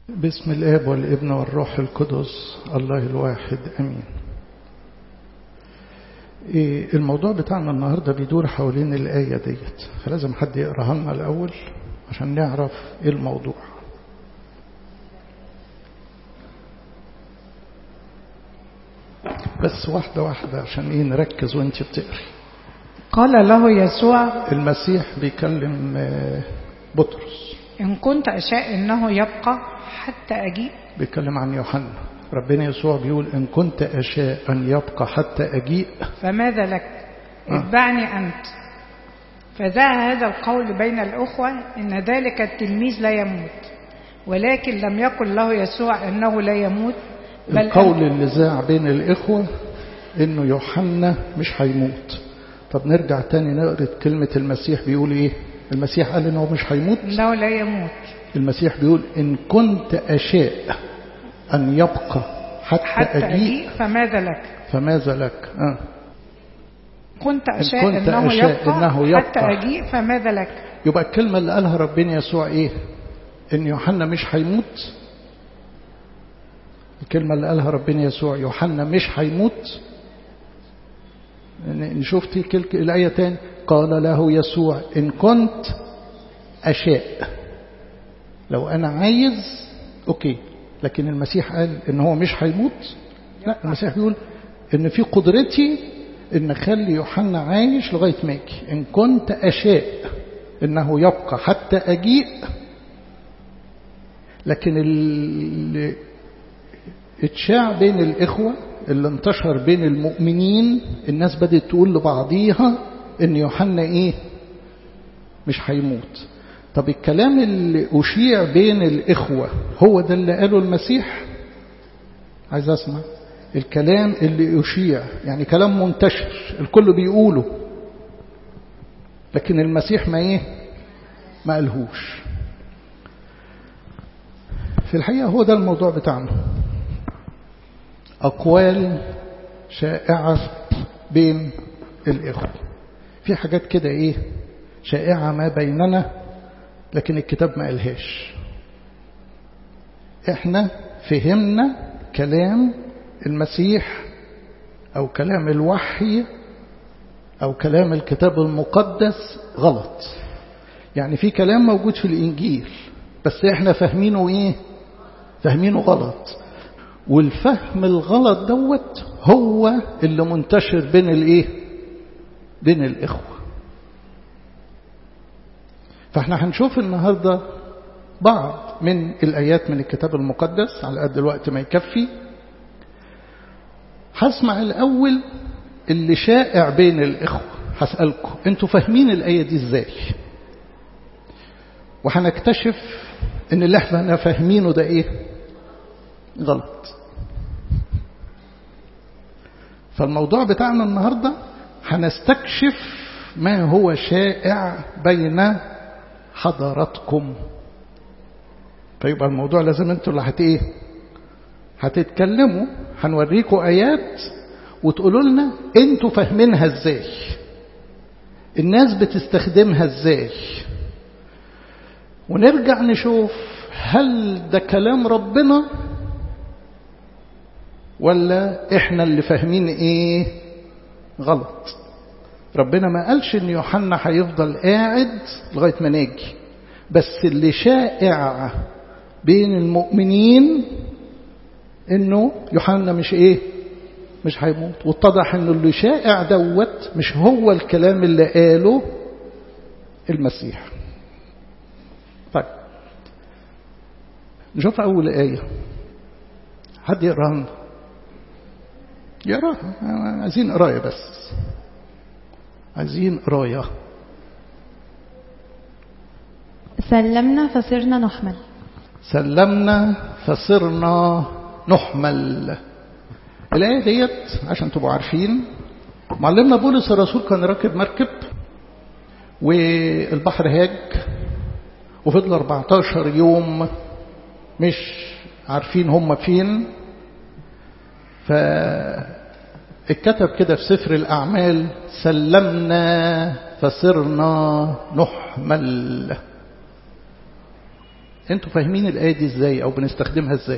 باسم الآب والابن والروح القدس الله الواحد أمين. الموضوع بتاعنا النهاردة بيدور حوالين الآية ديت، فلازم حد يقراها لنا الأول عشان نعرف إيه الموضوع. بس واحدة واحدة عشان نركز وانت بتقري. قال له يسوع، المسيح بيكلم بطرس، إن كنت أشاء إنه يبقى حتى أجيء. بيتكلم عن يوحنا. ربنا يسوع بيقول إن كنت أشاء أن يبقى حتى أجيء فماذا لك؟ اتبعني أنت. فذاع هذا القول بين الأخوة إن ذلك التلميذ لا يموت، ولكن لم يقل له يسوع إنه لا يموت، بل القول اللي ذاع بين الإخوة إنه يوحنا مش هيموت. طب نرجع تاني نقرأ كلمة المسيح بيقول إيه؟ المسيح قال إنه مش هيموت؟ إنه لا يموت. المسيح بيقول إن كنت أشاء أن يبقى حتى أجيء فماذا لك؟ فماذا لك؟ كنت أشاء إنه يبقى حتى أجيء فماذا لك؟ يبقى الكلمة اللي قالها ربنا يسوع إيه؟ إن يوحنا مش هيموت. الكلمة اللي قالها ربنا يسوع يوحنا مش هيموت. نشوف الآية تاني. قال له يسوع إن كنت أشاء، لو أنا عايز أوكي، لكن المسيح قال إن هو مش هيموت. لا، المسيح بيقول إن في قدرتي إن أخلي يوحنا عايش لغاية ما يجي. إن كنت أشاء إنه يبقى حتى أجيء. لكن اللي اتشاع بين الإخوة، اللي انتشر بين المؤمنين، الناس بدأت تقول لبعضيها إن يوحنا إيه؟ مش هيموت. طب الكلام اللي أشيع بين الإخوة هو ده اللي قاله المسيح؟ عايز أسمع الكلام اللي أشيع، يعني كلام منتشر الكل بيقوله، لكن المسيح ما قالهوش. في الحقيقة هو ده الموضوع بتاعنا. أقوال شائعة بين الإخوة، في حاجات كده شائعة ما بيننا، لكن الكتاب ما قالهاش. احنا فهمنا كلام المسيح أو كلام الوحي أو كلام الكتاب المقدس غلط. يعني في كلام موجود في الإنجيل بس احنا فاهمينه فاهمينه غلط، والفهم الغلط دوت هو اللي منتشر بين الإخوة. فاحنا هنشوف النهاردة بعض من الآيات من الكتاب المقدس على قد الوقت ما يكفي. هسمع الأول اللي شائع بين الإخوة، هسألكم انتوا فاهمين الآية دي ازاي، وهنكتشف ان اللي احنا فاهمينه ده غلط. فالموضوع بتاعنا النهاردة هنستكشف ما هو شائع بين حضراتكم. فيبقى الموضوع لازم انتوا اللي هتتكلموا. هنوريكم آيات وتقولوا لنا انتوا فاهمينها ازاي، الناس بتستخدمها ازاي، ونرجع نشوف هل ده كلام ربنا ولا احنا اللي فاهمين غلط. ربنا ما قالش ان يوحنا هيفضل قاعد لغاية ما ناجي، بس اللي شائع بين المؤمنين انه يوحنا مش هيموت. واتضح انه اللي شائع دوت مش هو الكلام اللي قاله المسيح. طيب نشوف اول آية. حد يقراها؟ عايزين قراية، بس عايزين قراية. سلمنا فصرنا نحمل. سلمنا فصرنا نحمل. الآية ديت عشان تبقوا عارفين، معلمنا بولس الرسول كان راكب مركب والبحر هاج، وفضل 14 يوم مش عارفين هم فين. فاتكتب كده في سفر الأعمال سلمنا فصرنا نحمل. انتوا فاهمين الآية دي ازاي او بنستخدمها ازاي؟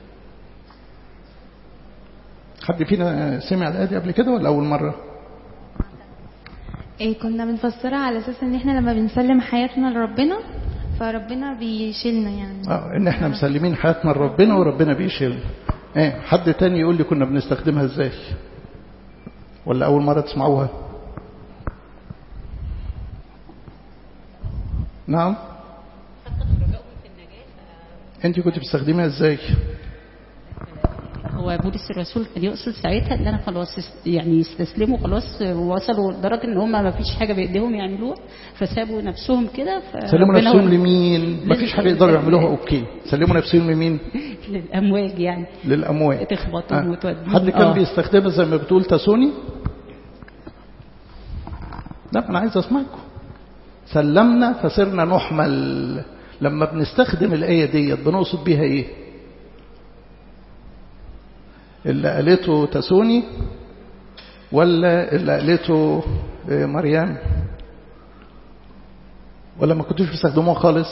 حد فينا سمع الآية دي قبل كده ولا أول مرة؟ كنا بنفسرها على أساس إن إحنا لما بنسلم حياتنا لربنا فربنا بيشيلنا يعني. إن إحنا مسلمين حياتنا لربنا وربنا بيشيلنا. حد تاني يقول لي كنا بنستخدمها إزاي؟ ولا أول مرة تسمعوها؟ نعم. أنت كنت بتستخدمها إزاي؟ هو بولس الرسول كان يقصد ساعتها ان انا خلاص يعني استسلموا خلاص ووصلوا لدرجه ان هم ما فيش حاجه بايديهم يعملوها فسابوا نفسهم كده. سلموا نفسهم لمين؟ ما فيش حاجه يقدروا يعملوها. اوكي، سلموا نفسهم لمين؟ للامواج يعني. للامواج تخبطهم وتوديهم. حد كان بيستخدمها زي ما بتقول تسوني؟ لا انا عايز اسمعكم. سلمنا فصرنا نحمل. لما بنستخدم الايه ديت بنقصد بيها ايه؟ اللي قالته تسوني ولا اللي قالته مريم ولا ما كنتوش بيستخدموها خالص؟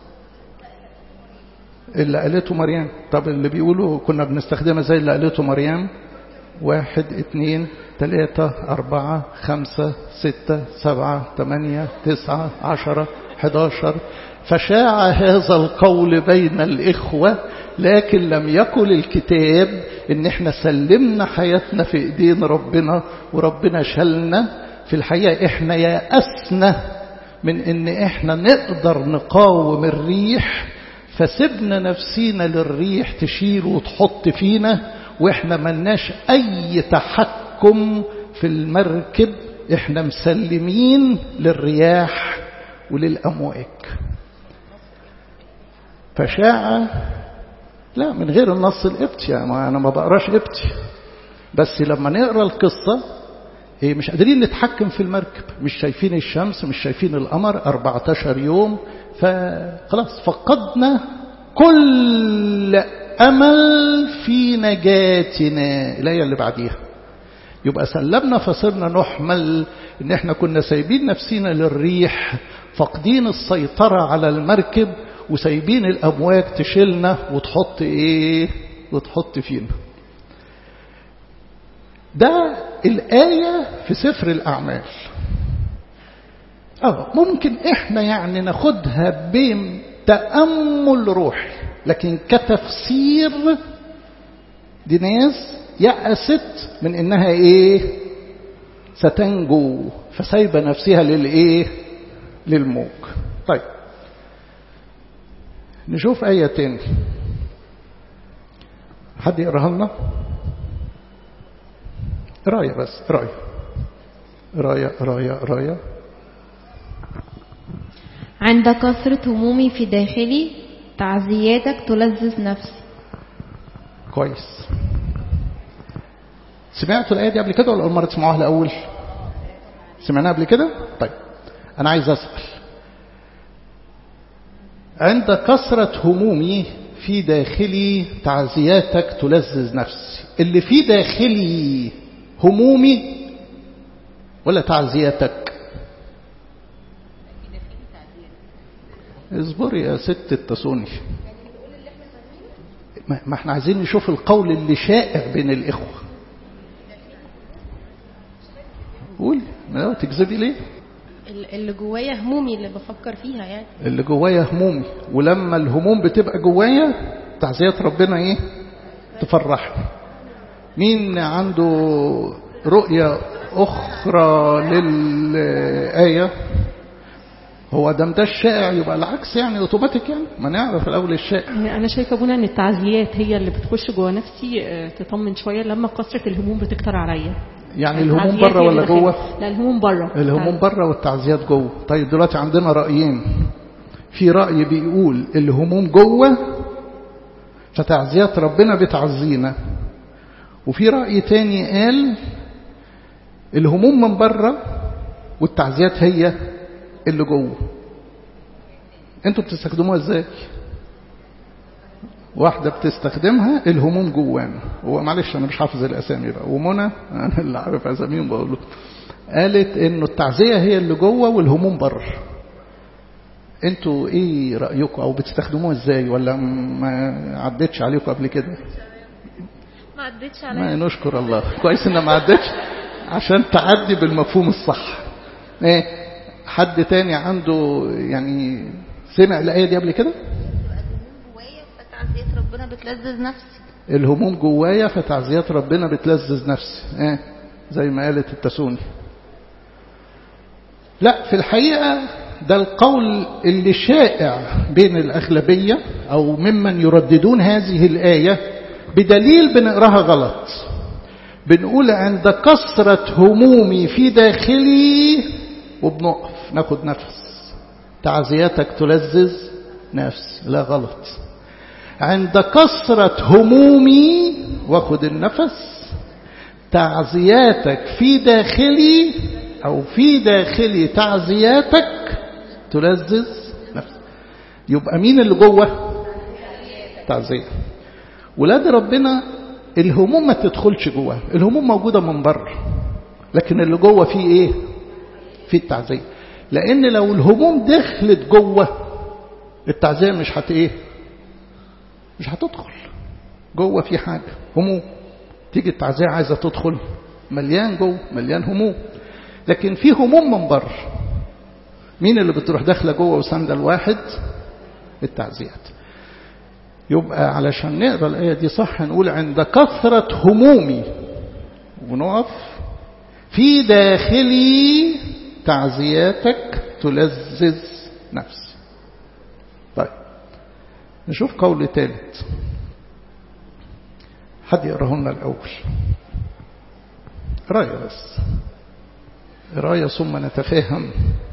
اللي قالته مريم. طب اللي بيقولوا كنا بنستخدمها زي اللي قالته مريم 1 2 3 4 5 6 7 8 9 10 11. فشاع هذا القول بين الإخوة لكن لم يقل الكتاب إن احنا سلمنا حياتنا في إيدين ربنا وربنا شلنا. في الحقيقة احنا يأسنا من إن احنا نقدر نقاوم الريح فسبنا نفسينا للريح تشيل وتحط فينا واحنا ملناش أي تحكم في المركب. احنا مسلمين للرياح وللأمواج. فشاع لا من غير النص القبطي يعني أنا ما بقراش قبطي بس لما نقرأ القصة مش قادرين نتحكم في المركب. مش شايفين الشمس مش شايفين القمر 14 يوم فخلاص فقدنا كل أمل في نجاتنا. الآية اللي بعديها يبقى سلمنا فصرنا نحمل. إن احنا كنا سايبين نفسينا للريح فاقدين السيطرة على المركب وسايبين الأمواج تشيلنا وتحط وتحط فينا. ده الآية في سفر الأعمال. ممكن احنا يعني ناخدها بتأمل روحي لكن كتفسير دي ناس يأست من انها ستنجو فسايبة نفسها للموج. طيب نشوف آية تاني. حد يقراها لنا؟ قراية بس قراية. عند كثرة همومي في داخلي تعزياتك تلذذ نفسي. كويس. سمعتوا الآية دي قبل كده ولا أول مرة تسمعوها الأول؟ سمعناها قبل كده؟ طيب أنا عايز أسأل. عند كثرة همومي في داخلي تعزياتك تلذذ نفسي. اللي في داخلي همومي ولا تعزياتك؟ اصبري يا ست التسوني. ما احنا عايزين نشوف القول اللي شائع بين الإخوة. قولي ما تكذبي ليه؟ اللي جوايا همومي اللي بفكر فيها يعني. اللي جوايا همومي ولما الهموم بتبقى جوايا تعزيات ربنا تفرحني. مين عنده رؤية أخرى للآية؟ هو ده الشائع يبقى العكس يعني اوتوماتيك يعني ما نعرف الأول الشائع. أنا شايفة بنا أن التعزيات هي اللي بتخش جوا نفسي تطمن شوية لما كثرة الهموم بتكتر عليا. يعني الهموم بره ولا جوه؟ لا الهموم بره. الهموم بره والتعزيات جوه. طيب دلوقتي عندنا رأيين. في رأي بيقول الهموم جوه فتعزيات ربنا بتعزينا وفي رأي تاني قال الهموم من بره والتعزيات هي اللي جوه. انتوا بتستخدموها ازاي؟ واحدة بتستخدمها الهموم جوانا ومعلش انا مش حافظ الاسامي بقى ومنى انا اللي عارف اساميهم بقوله قالت انه التعزية هي اللي جوه والهموم بره. انتوا ايه رأيكم او بتستخدموها ازاي ولا ما عدتش عليكم قبل كده؟ ما عدتش عليا. ما نشكر الله كويس ان ما عدتش عشان تعدي بالمفهوم الصح. ايه حد تاني عنده يعني سمع الآية دي قبل كده؟ جوايا فتعزية ربنا بتلذذ نفسي. الهموم جوايا فتعزيات ربنا بتلذذ نفسي. ايه زي ما قالت التسوني. لا في الحقيقة ده القول اللي شائع بين الأغلبية أو ممن يرددون هذه الآية بدليل بنقراها غلط. بنقول عند كثرة همومي في داخلي وبنقف ناخد نفس تعزياتك تلذذ نفسي. لا غلط. عند كثرة همومي واخد النفس تعزياتك في داخلي أو في داخلي تعزياتك تلذذ نفسي. يبقى مين اللي جوه؟ تعزية. ولاد ربنا الهموم ما تدخلش جوه. الهموم موجودة من بره لكن اللي جوه فيه ايه؟ فيه التعزية. لأن لو الهموم دخلت جوه التعزية مش ايه؟ مش هتدخل جوه. في حاجة هموم تيجي التعزية عايزة تدخل مليان جوه مليان هموم. لكن في هموم من بره. مين اللي بتروح داخله جوه وسند الواحد؟ التعزيات. يبقى علشان نقرا الآية دي صح نقول عند كثرة همومي ونقف في داخلي تعزياتك تلذذ نفسي. طيب نشوف قول ثالث. حد يقراه لنا الأول قرايه بس قرايه ثم نتفاهم.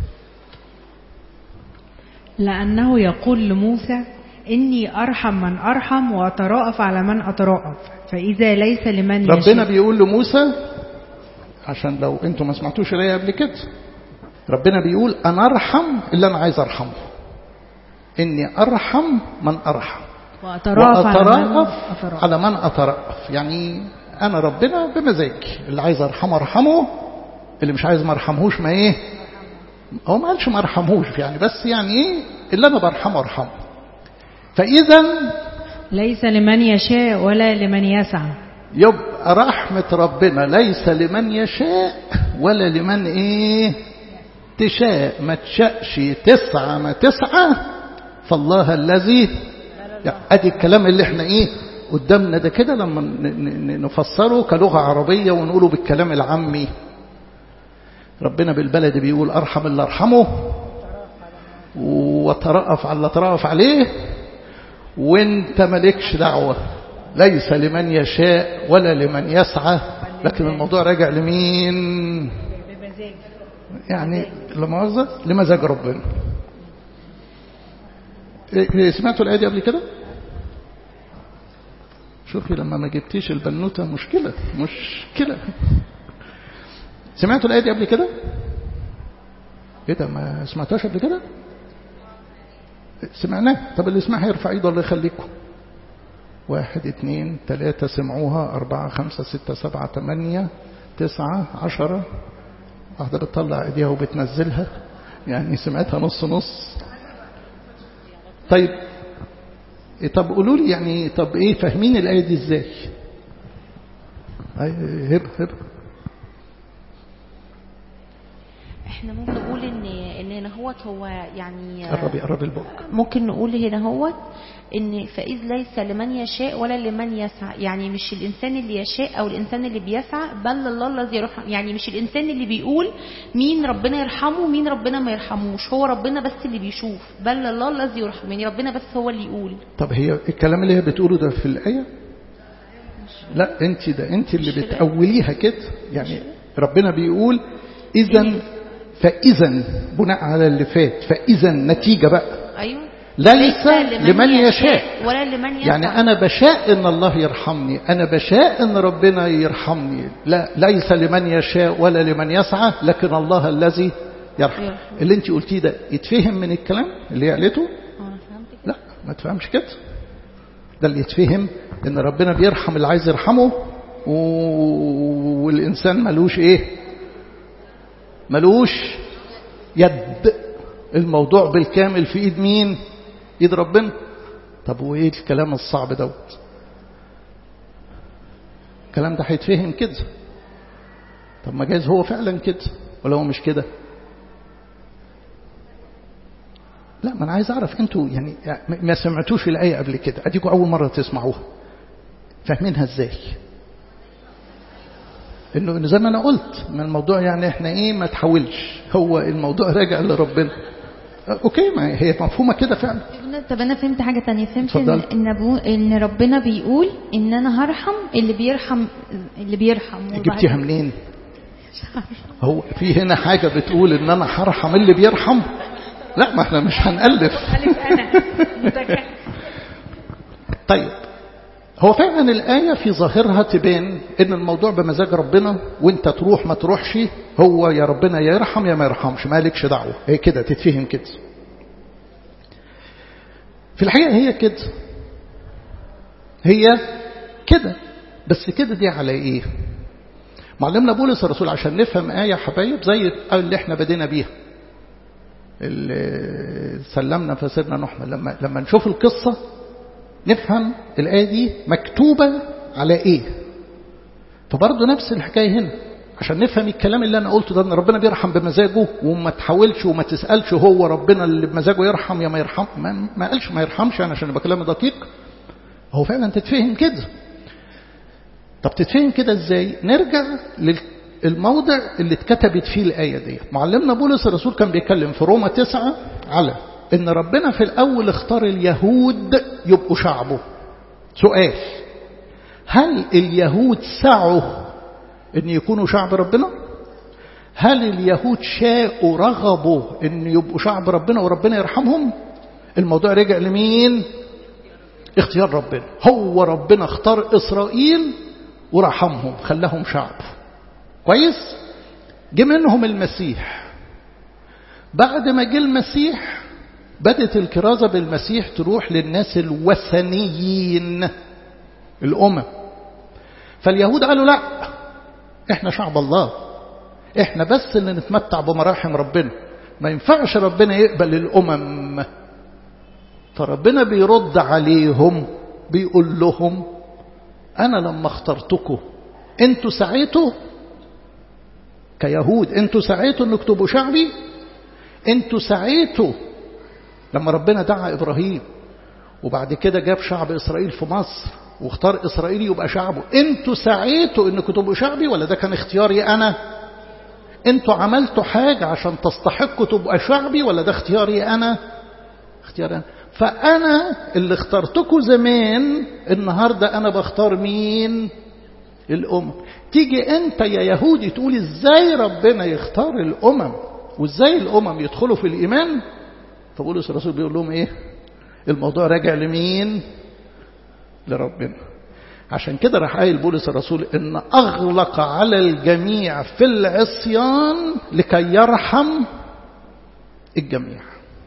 لأنه يقول لموسى إني أرحم من أرحم وأتراءف على من أتراءف فإذا ليس لمن يشاء. ربنا بيقول لموسى عشان لو انتم ما سمعتوش الآية قبل كده. ربنا بيقول أنا أرحم اللي أنا عايز أرحمه. إني أرحم من أرحم وأتراءف على من أتراءف. يعني أنا ربنا بمزاجي اللي عايز أرحمه أرحمه اللي مش عايز ما أرحمهوش ما إيه. هو ما قالش ما أرحمهوش يعني بس يعني إيه اللي أنا برحمه أرحمه. فإذا ليس لمن يشاء ولا لمن يسعى. يبقى رحمة ربنا ليس لمن يشاء ولا لمن إيه تشاء. ما تشاءش تسعى ما تسعى فالله الذي يعني أدي الكلام اللي احنا إيه قدامنا ده كده لما نفسره كلغة عربية ونقوله بالكلام العامي. ربنا بالبلد بيقول أرحم اللي أرحمه وترأف على اللي ترأف عليه وانت مالكش دعوة. ليس لمن يشاء ولا لمن يسعى لكن الموضوع راجع لمين؟ يعني لمزاج ربنا. سمعتوا الآية دي قبل كده؟ شوفي لما ما جبتيش البنوتة مشكلة. سمعتوا الآية دي قبل كده؟ ايه ده ما سمعتوش قبل كده؟ سمعناه. طب اللي يسمعها يرفع ايده الله يخليكم. 1 2 3 سمعوها 4 5 6 7 8 9 10. واحدة بتطلع ايديها وبتنزلها يعني سمعتها نص نص. طيب طب قولوا لي يعني طب ايه فاهمين الآية دي ازاي؟ هب احنا ممكن نقول ان هنا هو يعني قربي البق. ممكن نقول هنا هو ان فإذ ليس لمن يشاء ولا لمن يسعى. يعني مش الانسان اللي يشاء او الانسان اللي بيسعى بل الله الذي يرحم. يعني مش الانسان اللي بيقول مين ربنا يرحمه ومين ربنا ما يرحموش. هو ربنا بس اللي بيشوف بل الله الذي يرحم. يعني ربنا بس هو اللي يقول. طب هي الكلام اللي هي بتقوله ده في الآية؟ لا انت اللي بتأوليها كده. يعني ربنا بيقول فإذا بناء على اللي فات فإذا نتيجة بقى. أيوة. ليس لمن يشاء ولا لمن يسعى. يعني أنا بشاء إن الله يرحمني أنا بشاء إن ربنا يرحمني. لا ليس لمن يشاء ولا لمن يسعى لكن الله الذي يرحم. اللي انت قلتيه ده يتفهم من الكلام اللي قالته؟ لا ما تفهمش كده. ده اللي يتفهم إن ربنا بيرحم اللي عايز يرحمه والإنسان ملوش إيه ملوش يد الموضوع بالكامل في ايد مين؟ ايد ربنا. طب وايه الكلام الصعب دوت؟ الكلام ده هيتفهم كده. طب ما جايز هو فعلا كده ولا هو مش كده؟ لا، ما انا عايز اعرف انتوا يعني ما سمعتوش الآية قبل كده، اديكوا اول مرة تسمعوها، فاهمينها ازاي؟ انه زي ما انا قلت من الموضوع يعني احنا ايه، ما تحاولش، هو الموضوع راجع لربنا. اوكي، ما هي مفهومه كده فعلا. طب انا فهمت حاجه تانية، فهمت ان ربنا بيقول ان انا هرحم اللي بيرحم. جبتيها منين؟ هو في هنا حاجه بتقول ان انا هرحم اللي بيرحم؟ لا، ما احنا مش هنألف. طيب، هو فعلا الآية في ظاهرها تبان ان الموضوع بمزاج ربنا، وانت تروح ما تروحش، هو يا ربنا يا يرحم يا ما يرحمش، مالكش دعوة. هي كده تتفهم كده. في الحقيقة هي كده، هي كده، بس كده دي على ايه؟ معلمنا بولس الرسول عشان نفهم آية حبايب زي اللي احنا بدينا بيها، اللي سلمنا فسرنا نحمل، لما نشوف القصة نفهم الآية دي مكتوبة على إيه. فبرضه نفس الحكاية هنا عشان نفهم الكلام اللي أنا قلته ده، أن ربنا بيرحم بمزاجه، وما تحاولش وما تسألش هو ربنا اللي بمزاجه يرحم يا ما يرحم. ما قالش ما يرحمش يعني عشان يبقى كلام دقيق، هو فعلا تتفهم كده. طب تتفهم كده إزاي؟ نرجع للموضع اللي اتكتبت فيه الآية دي. معلمنا بولس الرسول كان بيتكلم في روما 9 على إن ربنا في الأول اختار اليهود يبقوا شعبه. سؤال: هل اليهود سعوا إن يكونوا شعب ربنا؟ هل اليهود شاءوا رغبوا إن يبقوا شعب ربنا وربنا يرحمهم؟ الموضوع رجع لمين؟ اختيار ربنا. هو ربنا اختار إسرائيل ورحمهم، خلاهم شعب. كويس؟ جه منهم المسيح. بعد ما جه المسيح بدت الكرازة بالمسيح تروح للناس الوثنيين، الأمم. فاليهود قالوا لا، احنا شعب الله، احنا بس اللي نتمتع بمراحم ربنا، ما ينفعش ربنا يقبل الأمم. فربنا بيرد عليهم بيقول لهم: أنا لما اخترتكم انتوا سعيتوا كيهود، انتوا سعيتوا انكم تبقوا شعبي، انتوا سعيتوا لما ربنا دعا إبراهيم وبعد كده جاب شعب إسرائيل في مصر واختار إسرائيل يبقى شعبه. انتوا سعيتوا انكم تبقوا شعبي ولا ده كان اختياري أنا؟ انتوا عملتوا حاجة عشان تستحقوا تبقوا شعبي ولا ده اختياري أنا؟ اختياري أنا. فأنا اللي اخترتكم زمان، النهاردة أنا بختار مين؟ الأمم. تيجي أنت يا يهودي تقول إزاي ربنا يختار الأمم وإزاي الأمم يدخلوا في الإيمان؟ فبولس الرسول بيقول لهم إيه؟ الموضوع راجع لمين؟ لربنا. عشان كده راح قايل بولس الرسول إن أغلق على الجميع في العصيان لكي يرحم الجميع.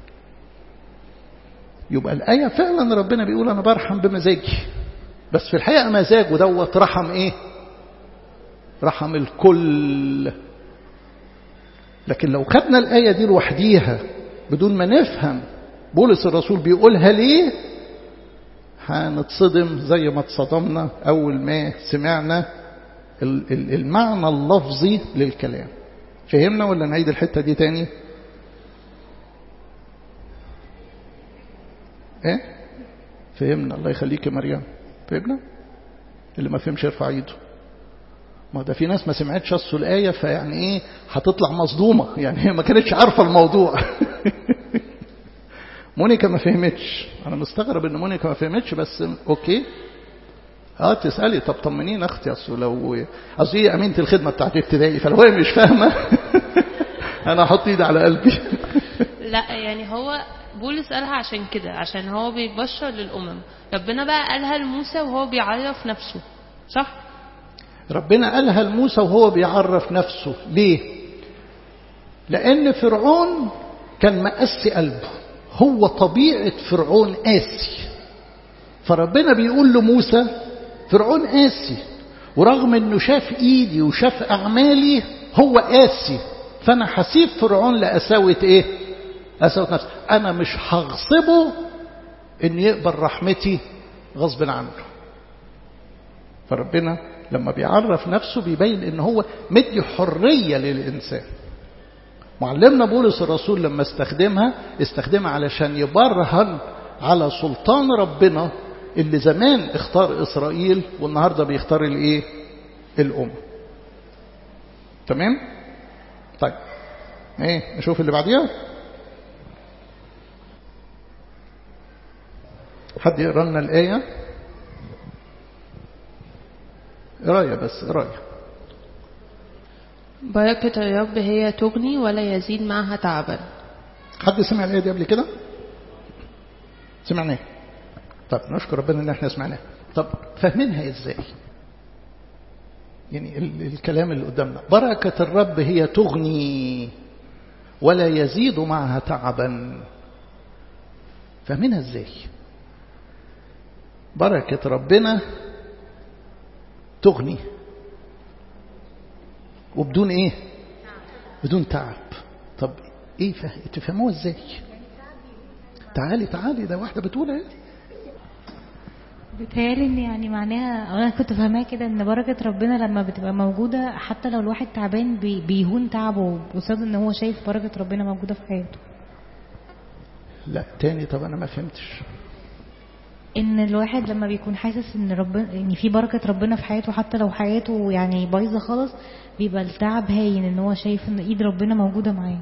يبقى الآية فعلا ربنا بيقول أنا برحم بمزاجي، بس في الحقيقة مزاجه دوت رحم إيه؟ رحم الكل. لكن لو خدنا الآية دي لوحديها بدون ما نفهم بولس الرسول بيقولها ليه، هنتصدم زي ما اتصدمنا أول ما سمعنا المعنى اللفظي للكلام. فهمنا ولا نعيد الحتة دي تاني؟ ايه؟ فهمنا. الله يخليك يا مريم، فهمنا؟ اللي ما فهمش يرفع ايده. ما ده في ناس ما سمعتش اصل الآية، فيعني ايه هتطلع مصدومة، يعني هي ما كانتش عارفة الموضوع. مونيكا ما فهمتش. انا مستغرب ان مونيكا ما فهمتش، بس اوكي. تسألي طب طمنين اختي، اصل لو هي امينة الخدمة بتاعت ابتدائي، فلو هي مش فاهمة انا احط ايدي على قلبي. لا يعني هو بولس قالها عشان كده، عشان هو بيبشر للأمم. ربنا بقى قالها لموسى وهو بيعرف نفسه، صح؟ ربنا قالها لموسى وهو بيعرف نفسه. ليه؟ لأن فرعون كان مقسي قلبه، هو طبيعة فرعون قاسي. فربنا بيقول لموسى فرعون قاسي، ورغم انه شاف ايدي وشاف اعمالي هو قاسي، فانا هسيب فرعون لقساوة ايه؟ قساوة نفس. أنا مش هغصبه إن يقبل رحمتي غصب عنه. فربنا لما بيعرف نفسه بيبين إن هو مدي حرية للإنسان. معلمنا بولس الرسول لما استخدمها علشان يبرهن على سلطان ربنا اللي زمان اختار إسرائيل والنهاردة بيختار الايه؟ الأمم. تمام؟ طيب ايه نشوف اللي بعديها. حد يقرأ لنا الآية؟ قراية بس قراية. بركة الرب هي تغني ولا يزيد معها تعبا. حد سمع الآية دي قبل كده؟ سمعناها. طب نشكر ربنا ان احنا سمعناها. طب فاهمينها ازاي؟ يعني الكلام اللي قدامنا بركة الرب هي تغني ولا يزيد معها تعبا. فاهمينها ازاي؟ بركة ربنا تغني وبدون ايه؟ بدون تعب. طب ايه تفهموها ازاي؟ تعالي ده واحدة بتقول ايه؟ بتهيألي ان يعني معناها انا كنت فاهماها كده ان بركة ربنا لما بتبقى موجودة حتى لو الواحد تعبان بيهون تعبه بسبب ان هو شايف بركة ربنا موجودة في حياته. لا تاني. طب انا ما فهمتش. ان الواحد لما بيكون حاسس ان ربنا ان في بركة ربنا في حياته حتى لو حياته يعني بايظة خالص بيبقى التعب هاين ان هو شايف ان ايد ربنا موجودة معاه.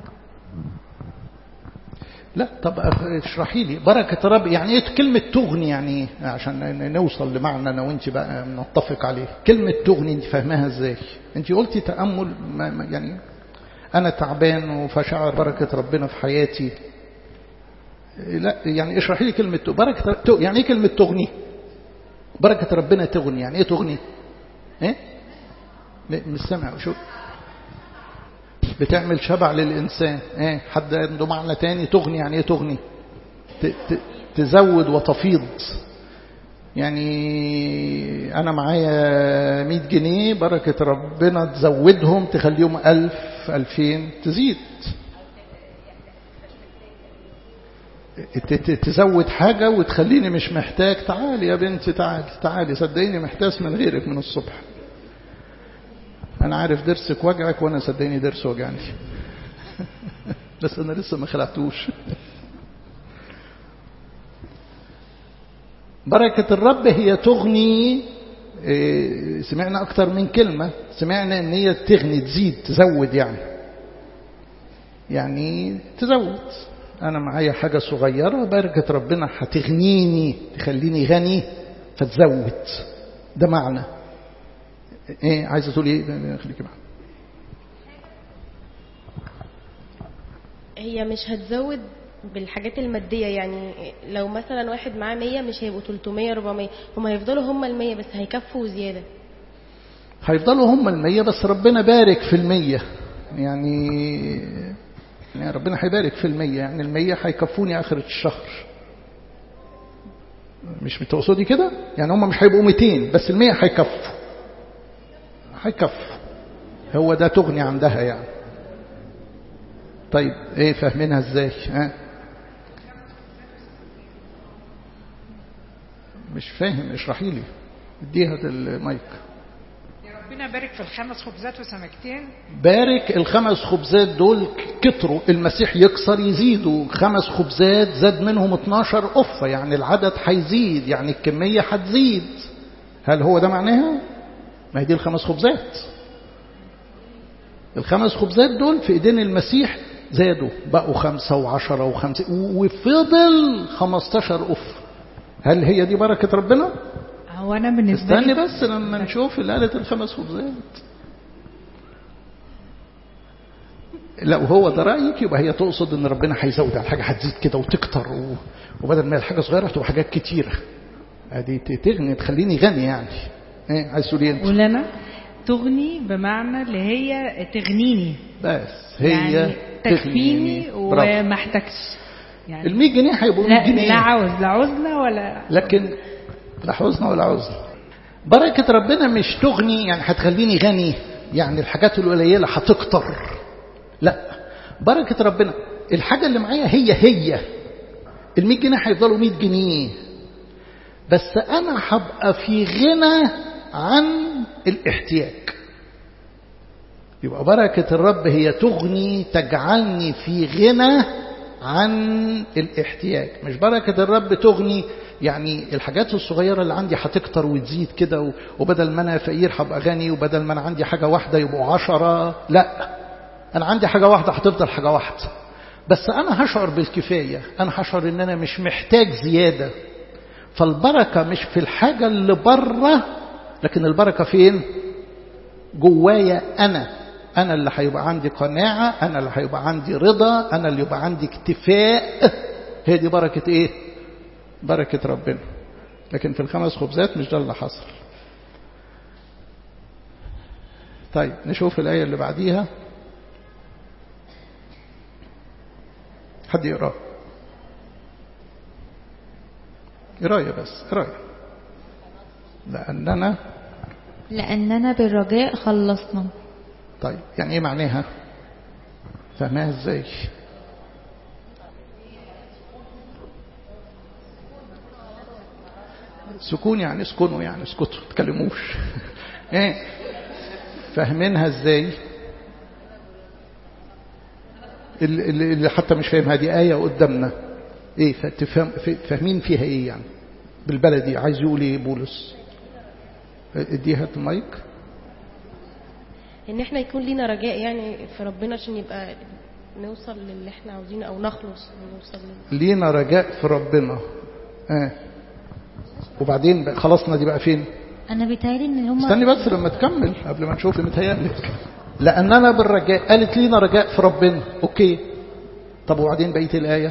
لا طب اشرحي لي بركة رب يعني ايه. كلمة تغني يعني ايه عشان نوصل لمعنى انا وانت بقى نتفق عليه. كلمة تغني انت فاهمها ازاي؟ انت قلتي تأمل يعني انا تعبان وفشعر بركة ربنا في حياتي. لا يعني اشرحي لي كلمة بركة يعني ايه كلمة تغني؟ بركة ربنا تغني يعني ايه تغني؟ ايه مش سامع. شو بتعمل شبع للإنسان؟ ايه حد عنده معنى تاني؟ تغني يعني ايه تغني؟ تزود وتفيض. يعني أنا معايا 100 جنيه بركة ربنا تزودهم تخليهم 1000 2000 تزيد. تزود حاجة وتخليني مش محتاج. تعالي يا بنتي تعالي صدقيني محتاج من غيرك من الصبح. أنا عارف درسك وجعك وأنا صدقيني درس وجعني بس أنا لسه ما خلعتوش. بركة الرب هي تغني. سمعنا أكتر من كلمة. سمعنا أن هي تغني تزيد تزود يعني تزود. أنا معايا حاجة صغيرة بركة ربنا هتغنيني تخليني غني فتزود. ده معنى ايه عايزه تقول ايه؟ خليكي معايا. هي مش هتزود بالحاجات المادية. يعني لو مثلا واحد معاه 100 مش هيبقوا 300 400. هم هيفضلوا هم 100 بس هيكفوا زيادة. هيفضلوا هم 100 بس ربنا بارك في 100. يعني ربنا هيبارك في 100. يعني 100 هيكفوني آخر الشهر. مش بتقصدي كده؟ يعني هم مش هيبقوا 200 بس 100 هيكفوا. هو ده تغني عندها يعني. طيب ايه فاهمينها ازاي؟ مش فاهم. اشرحي لي. اديها المايك. ربنا بارك في ال5 خبزات وسمكتين. بارك ال5 خبزات دول كتروا. المسيح يكسر يزيدوا. 5 خبزات زاد منهم 12 قفة. يعني العدد هيزيد. يعني الكمية هتزيد. هل هو ده معناها؟ ما هي دي ال5 خبزات. ال5 خبزات دول في ايدين المسيح زادوا بقوا 5 و10 و5 وفضل 15 قفة. هل هي دي بركة ربنا؟ هو أنا بالنسبة استني بس لما نشوف اللي قالت ال5 خبزات. لا وهو ده رأيك يبقى هي تقصد ان ربنا هيزود على الحاجة هتزيد كده وتكتر وبدل ما الحاجة صغيرة تبقى حاجات كتيرة. ادي تغني تخليني غني يعني. ايه عايز تقولي انت؟ ولنا تغني بمعنى اللي هي تغنيني بس هي يعني تكفيني وما احتاجش. يعني ال100 جنيه هيبقوا 100 جنيه. لا عوزنا ولا لكن لا حزن ولا عزن. بركة ربنا مش تغني يعني هتخليني غني. يعني الحاجات القليلة هتكتر. لا بركة ربنا الحاجة اللي معايا هي ال100 جنيه هيفضلوا 100 جنيه، بس أنا هبقى في غنى عن الاحتياج. يبقى بركة الرب هي تغني، تجعلني في غنى عن الاحتياج. مش بركة الرب تغني يعني الحاجات الصغيرة اللي عندي هتكتر وتزيد كده، وبدل ما أنا فقير هبقى غني، وبدل ما أنا عندي حاجة واحدة يبقوا 10. لا، أنا عندي حاجة واحدة هتفضل حاجة واحدة، بس أنا هشعر بالكفاية، أنا هشعر إن أنا مش محتاج زيادة. فالبركة مش في الحاجة اللي بره، لكن البركة فين؟ جوايا أنا اللي هيبقى عندي قناعة، أنا اللي هيبقى عندي رضا، أنا اللي يبقى عندي اكتفاء. هي دي بركة إيه؟ بركة ربنا. لكن في ال5 خبزات مش ده اللي حصل. طيب نشوف الآية اللي بعديها. حد يقرأ؟ قراية بس، قراية. لأننا بالرجاء خلصنا. طيب يعني ايه معناها؟ فهمها ازاي؟ سكون يعني اسكنوا، يعني اسكتوا تكلموش. ايه فاهمينها ازاي؟ اللي حتى مش فاهمها، دي آية قدامنا، ايه فاهمين فيها ايه يعني بالبلدي؟ عايز يقول ايه بولس؟ اديها المايك. ان احنا يكون لينا رجاء يعني في ربنا، عشان يبقى نوصل للي احنا عاوزينه او نخلص ونوصل لينا رجاء في ربنا. وبعدين خلصنا دي بقى فين؟ انا بيتهيألي ان هم استني بس لما تكمل قبل ما نشوف. متهيألك لأننا بالرجاء، قالت لينا رجاء في ربنا، اوكي. طب وبعدين بقية الآية؟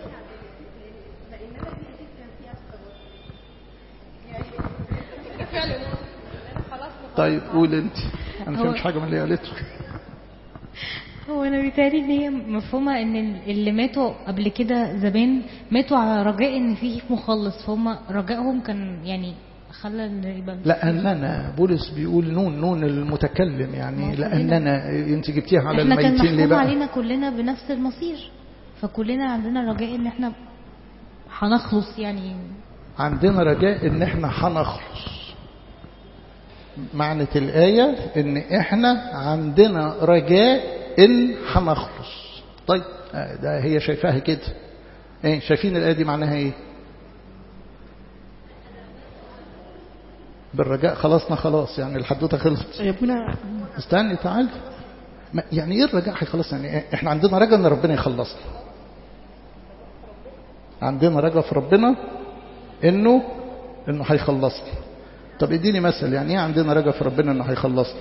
طيب قول انت، انا فهمتش حاجه من اللي قالته. هو انا بيتهيألي ان هي مفهومه ان اللي ماتوا قبل كده زمان ماتوا على رجاء ان في مخلص، فهم رجائهم كان يعني خلى ان يبقى. لأننا بولس بيقول نون المتكلم يعني، لأننا انت جبتيها على الميتين ليه بقى؟ احنا كان محكوم علينا كلنا بنفس المصير، فكلنا عندنا رجاء ان احنا هنخلص يعني. عندنا رجاء ان احنا هنخلص. معنى الآية ان احنا عندنا رجاء ان هنخلص. طيب ده هي شايفاها كده. ايه شايفين الآية دي معناها ايه؟ بالرجاء خلصنا، خلاص يعني الحدوته خلصت. يا ابونا استني تعال، يعني ايه الرجاء هيخلصنا؟ يعني احنا عندنا رجاء ان ربنا يخلصنا، عندنا رجاء في ربنا انه هيخلصنا. طب اديني مثل، يعني ايه عندنا رجاء في ربنا انه هيخلصنا؟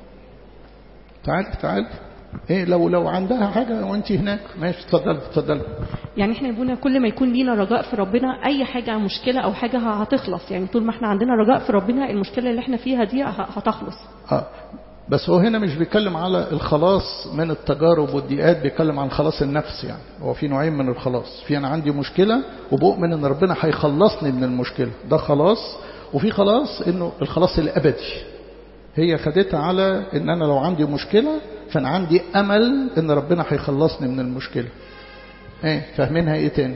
تعال ايه لو عندها حاجه وانت هناك ماشي، اتفضل. يعني احنا يبونا كل ما يكون لينا رجاء في ربنا، اي حاجه مشكله او حاجه هتخلص. يعني طول ما احنا عندنا رجاء في ربنا، المشكله اللي احنا فيها دي هتخلص. بس هو هنا مش بيتكلم على الخلاص من التجارب والضيقات، بيتكلم عن خلاص النفس. يعني هو في نوعين من الخلاص، في انا عندي مشكله وبؤمن ان ربنا هيخلصني من المشكله، ده خلاص. وفي خلاص انه الخلاص الابدي، هي خدتها على ان انا لو عندي مشكله فانا عندي امل ان ربنا هيخلصني من المشكله. ايه فاهمينها ايه تاني؟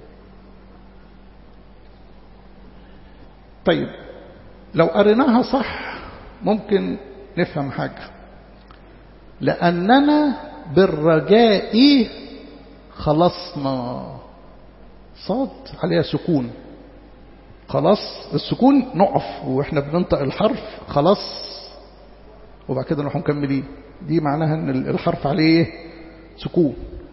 طيب لو قريناها صح ممكن نفهم حاجه. لاننا بالرجاء خلصنا، صاد عليها سكون. خلاص السكون نقف واحنا بننطق الحرف خلاص، وبعد كده نروح مكملين. دي معناها ان الحرف عليه سكون.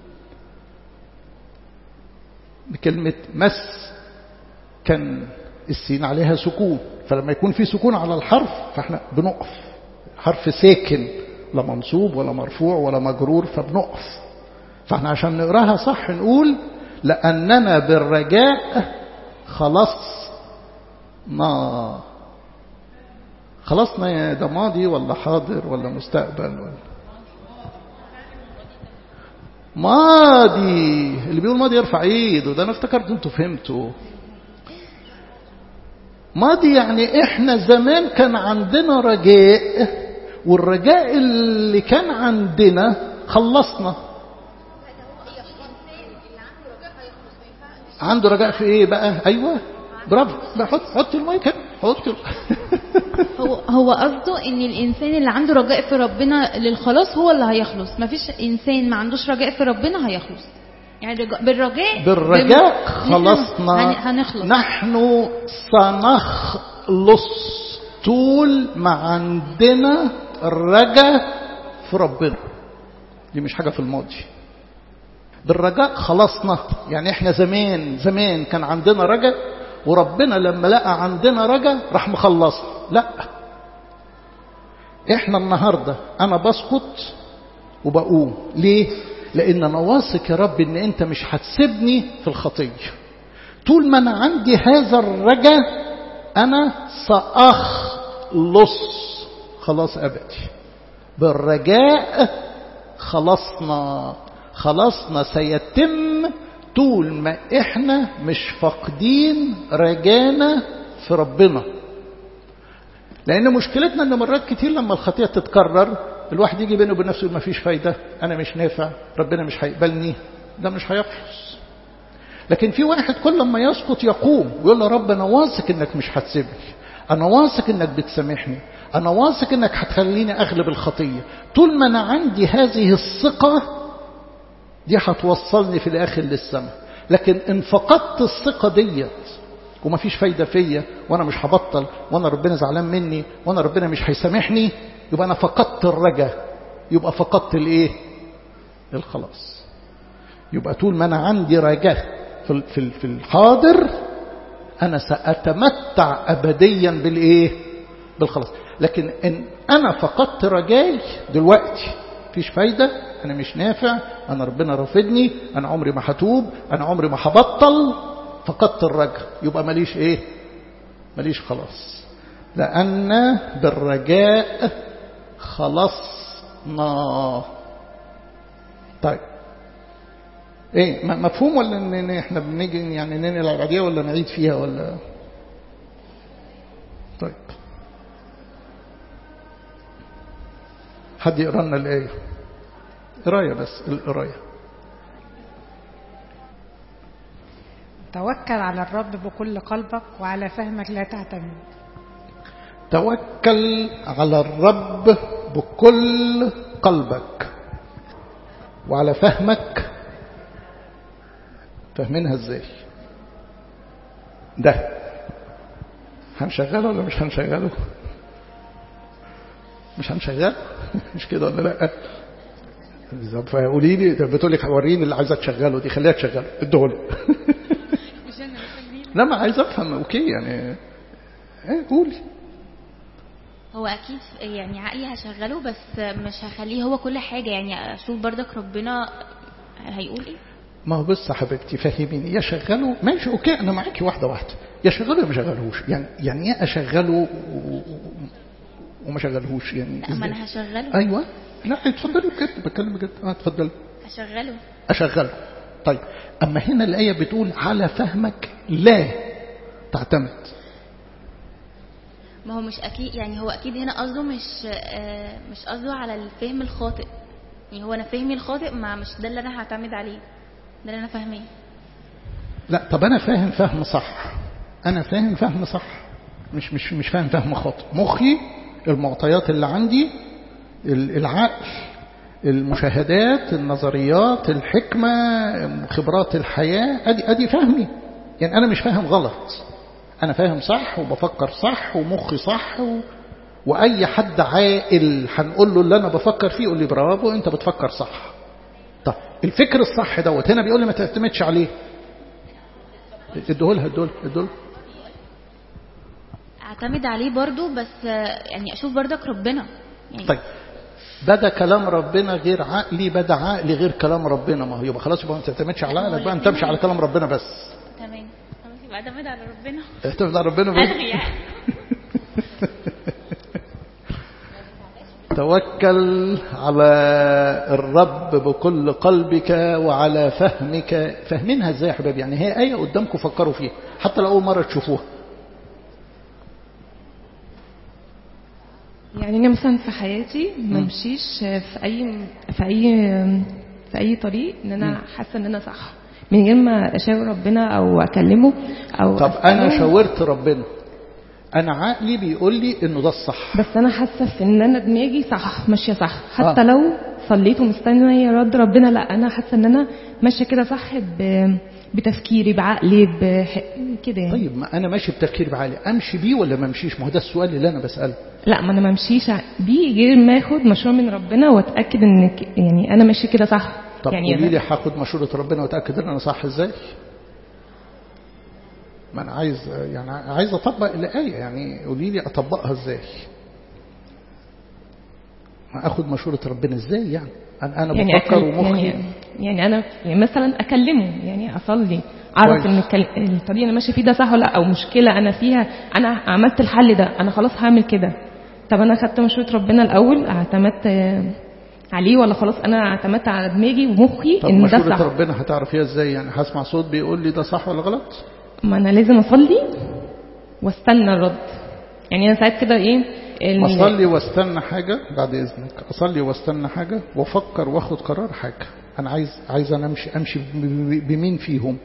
بكلمة مس كان السين عليها سكون، فلما يكون في سكون على الحرف فاحنا بنقف. حرف ساكن، لا منصوب ولا مرفوع ولا مجرور، فبنقف. فاحنا عشان نقراها صح نقول لأننا بالرجاء خلصنا يا ده ماضي ولا حاضر ولا مستقبل ولا ماضي؟ اللي بيقول ماضي يرفع ايده. ده انا افتكرت انتوا فهمتوا. ماضي يعني احنا زمان كان عندنا رجاء، والرجاء اللي كان عندنا خلصنا. عنده رجاء في ايه بقى؟ ايوه برافو، حط المايك هنا، حط هو قصده ان الانسان اللي عنده رجاء في ربنا للخلاص هو اللي هيخلص. مفيش انسان ما عندوش رجاء في ربنا هيخلص. يعني بالرجاء خلصنا، هنخلص. نحن سنخلص طول ما عندنا الرجاء في ربنا. دي مش حاجة في الماضي. بالرجاء خلصنا. يعني احنا زمان كان عندنا رجاء، وربنا لما لقى عندنا رجاء راح مخلصنا. لا، احنا النهاردة انا بسقط وبقوم. ليه؟ لان انا واثق يا رب ان انت مش هتسيبني في الخطية. طول ما انا عندي هذا الرجاء انا سأخلص خلاص ابدي. بالرجاء خلصنا سيتم طول ما احنا مش فاقدين رجانا في ربنا. لان مشكلتنا ان مرات كتير لما الخطيئة تتكرر الواحد يجي بينه وبين نفسه ما فيش فايدة، انا مش نافع، ربنا مش هيقبلني. ده مش هيخلص. لكن في واحد كل ما يسقط يقوم ويقول له رب انا واثق انك مش هتسيبني، انا واثق انك بتسامحني، انا واثق انك هتخليني اغلب الخطية. طول ما انا عندي هذه الثقة دي هتوصلني في الاخر للسماء. لكن ان فقدت الثقة ديت وما فيش فايدة فيا، وانا مش هبطل، وانا ربنا زعلان مني، وانا ربنا مش هيسامحني، يبقى انا فقدت الرجاء، يبقى فقدت الايه؟ الخلاص. يبقى طول ما انا عندي رجاء في الحاضر انا سأتمتع ابديا بالايه؟ بالخلاص. لكن ان انا فقدت رجاي دلوقتي مفيش فايدة، انا مش نافع، انا ربنا رافضني، انا عمري ما هتوب، انا عمري ما هبطل، فقدت الرجاء، يبقى ماليش ايه؟ ماليش خلاص. لان بالرجاء خلصنا. طيب ايه مفهوم ولا ان احنا بنيجي يعني ننقل العادية ولا نعيد فيها ولا؟ طيب حد يقرأ لنا الآية؟ قراية بس، القراية. توكل على الرب بكل قلبك وعلى فهمك لا تعتمد. توكل على الرب بكل قلبك وعلى فهمك. فاهمينها ازاي؟ ده هنشغله ولا مش هنشغله؟ مش هنشغله مش كده ولا لا؟ فقولي لي، بتقول لك وريني اللي عايزه تشغله دي، خليها تشغله ادهولي. لا ما عايز افهم. اوكي يعني ايه قولي. هو اكيد يعني عقلي هشغله بس مش هخليه هو كل حاجه. يعني اشوف بردك ربنا هيقول ايه. ما هو بص حبيبتي فهميني، يا شغله ماشي اوكي انا معاكي واحده واحده، يا شغله يا ما شغلهوش. يعني ايه اشغله وما شغلهوش؟ يعني لا ما انا هشغله. ايوه لا اتفضلي بجد، بتكلم بجد. اتفضلي. اشغله. طيب اما هنا الايه بتقول على فهمك لا تعتمد. ما هو مش اكيد، يعني هو اكيد هنا قصده مش قصده على الفهم الخاطئ. يعني هو انا فهمي الخاطئ مش ده اللي انا هعتمد عليه، ده اللي انا فاهماه. لا طب انا فاهم فهم صح، انا فاهم فهم صح، مش فاهم فهم خاطئ. مخي المعطيات اللي عندي، العقل، المشاهدات، النظريات، الحكمة، خبرات الحياة، ادي فهمي. يعني انا مش فاهم غلط، انا فاهم صح وبفكر صح ومخي صح واي حد عاقل هنقول له اللي انا بفكر فيه يقول لي برافو انت بتفكر صح. طب الفكر الصح دوت هنا بيقول لي ما تعتمدش عليه. ادهولها اعتمد عليه برضو، بس يعني اشوف بردك ربنا يعني. طيب بدا كلام ربنا غير عقلي، بدا عقلي غير كلام ربنا. ما هو يبقى خلاص يبقى ما تعتمدش على عقلك بقى، انت تمشي على كلام ربنا بس. تمام خلاص يبقى اعتمد على ربنا. اعتمد على ربنا بس. توكل على الرب بكل قلبك وعلى فهمك. فاهمينها ازاي يا حبايبي؟ يعني هي آية قدامكم فكروا فيها حتى لو أول مرة تشوفوها. يعني أنا مثلا في حياتي ما امشيش في أي طريق إن أنا حاسة إن أنا صح. من غير ما اشاور ربنا او اكلمه او طب انا أسأله. شاورت ربنا، انا عقلي بيقول لي انه ده الصح، بس انا حاسه في ان انا دماغي صح ماشيه صح، حتى لو صليت ومستنيه رد ربنا، لا انا حاسه ان انا ماشيه كده صح بتفكيري بعقلي كده يعني. طيب ما انا ماشي بتفكير بعقلي، امشي بيه ولا ما امشيش؟ ما هو ده السؤال اللي انا بساله. لا ما انا ما امشيش بيه غير ما اخد مشوره من ربنا واتاكد ان يعني انا ماشي كده صح. طب يعني قولي لي هاخد مشوره ربنا واتاكد ان انا صح ازاي؟ ما انا عايز اطبق الايه، يعني قولي لي اطبقها ازاي؟ ما اخد مشوره ربنا ازاي يعني؟ انا يعني بفكر ومخي يعني انا يعني مثلا اكلمه، يعني اصلي اعرف ان الطريق اللي ماشي فيه ده صح ولا لا، او مشكله انا فيها انا عملت الحل ده انا خلاص هعمل كده. طب انا خدت مشوره ربنا الاول اعتمدت عليه، ولا خلاص انا اعتمدت على دماغي ومخي طب ان ده صح؟ مشوره ربنا هتعرفيها ازاي؟ يعني هسمع صوت بيقول لي ده صح ولا غلط؟ ما انا لازم اصلي واستنى الرد. يعني انا ساعات كده اصلي واستنى حاجه، بعد اذنك اصلي واستنى حاجه وافكر واخد قرار حاجه. انا عايز انا امشي بمين فيهم؟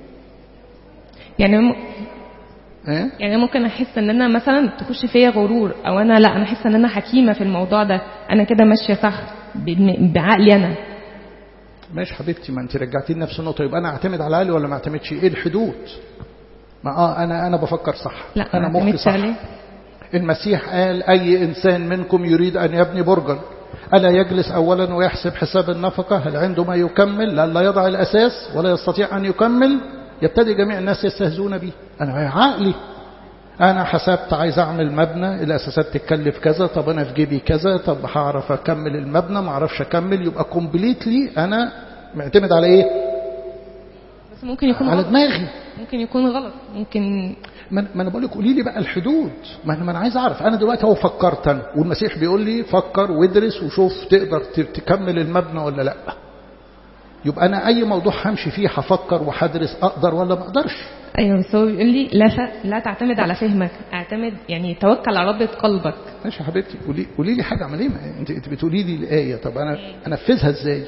يعني ممكن احس ان انا مثلا تخش فيا غرور، او انا لا انا احس ان انا حكيمه في الموضوع ده، انا كده ماشيه صح بعقلي انا. ماشي حبيبتي، ما انت رجعتيني نفس النقطه. يبقى انا اعتمد على عقلي ولا ما اعتمدش؟ ايه الحدود؟ ما انا بفكر صح، لا انا مخي صح. المسيح قال اي انسان منكم يريد ان يبني برجا الا يجلس اولا ويحسب حساب النفقه هل عنده ما يكمل، لا يضع الاساس ولا يستطيع ان يكمل يبتدي جميع الناس يستهزئون به. انا عقلي انا حسبت عايز اعمل مبنى، الاساسات تتكلف كذا، طب انا في جيبي كذا، طب هعرف اكمل المبنى ما اعرفش اكمل، يبقى كومبليتلي انا معتمد على ايه؟ بس ممكن يكون على دماغي، ممكن يكون غلط، ممكن ما انا بقول لك قولي لي بقى الحدود. ما انا عايز اعرف. انا دلوقتي اهو فكرت انا، والمسيح بيقول لي فكر وادرس وشوف تقدر تكمل المبنى ولا لا. يبقى انا اي موضوع همشي فيه هفكر وهدرس اقدر ولا ما اقدرش. ايوه بس هو بيقول لي لا تعتمد على فهمك، اعتمد يعني توكل على ربة قلبك. ماشي يا حبيبتي، قولي لي حاجه اعمل ايه؟ انت بتقولي لي الايه، طب انا انفذها ازاي؟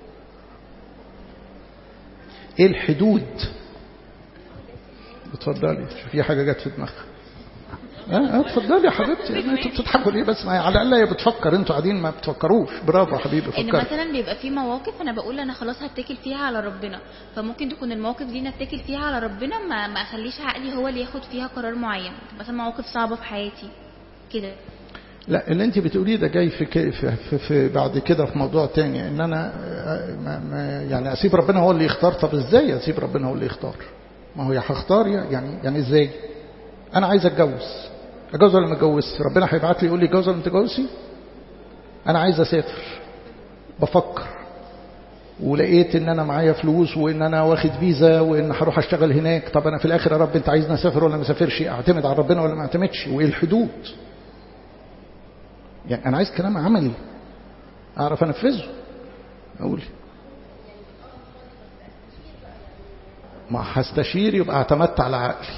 ايه الحدود؟ اتفضلي، في حاجه جت في دماغك. اتفضلي يا حبيبتي. انتوا بتضحكوا ليه بس؟ ما على الاقل هي بتفكر، انتوا قاعدين ما بتفكروش. برافو يا حبيبي، فكري. ان مثلا بيبقى في مواقف انا بقول انا خلاص هتكل فيها على ربنا، فممكن تكون المواقف دي نتكل فيها على ربنا، ما اخليش عقلي هو اللي ياخد فيها قرار معين، مثلا مواقف صعبه في حياتي كده. لا اللي انت بتقوليه ده جاي في بعد كده في موضوع تاني، ان انا يعني اسيب ربنا هو اللي يختار. طب ازاي اسيب ربنا هو اللي يختار؟ ما هو هختار يعني ازاي؟ انا عايز اتجوز ولا ما اتجوزش؟ ربنا هيبعت لي يقول لي اتجوز ولا ما تتجوزش؟ انا عايز اسافر، بفكر ولقيت ان انا معايا فلوس وان انا واخد فيزا وان هروح اشتغل هناك. طب انا في الاخر يا رب انت عايزني اسافر ولا ما اسافرش؟ اعتمد على ربنا ولا ما اعتمدش؟ وايه الحدود؟ يعني انا عايز كلام عملي اعرف انفذه. اقول ما هستشير يبقى اعتمدت على عقلي.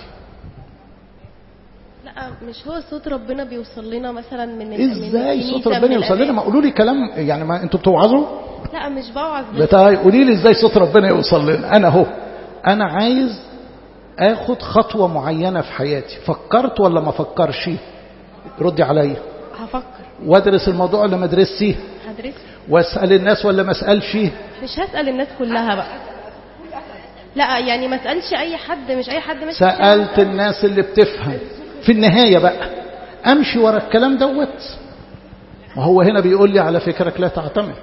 لا مش هو صوت ربنا بيوصل لنا مثلا من ازاي صوت ربنا يوصل لنا؟ ما قولوا لي كلام يعني، ما انتوا بتوعظوا؟ لا مش بوعظ. قولي لي ازاي صوت ربنا يوصل لنا. انا عايز اخد خطوه معينه في حياتي، فكرت ولا ما فكرش؟ ردي عليا. هفكر. وادرس الموضوع ولا ما ادرسش؟ هدرس. واسال الناس ولا ما اسالش؟ مش هسال الناس كلها بقى، لا يعني ما اسالش اي حد، مش اي حد ماشي. سالت الناس اللي بتفهم. في النهايه بقى امشي ورا الكلام دوت. ما هو هنا بيقول لي على فكرك لا تعتمد.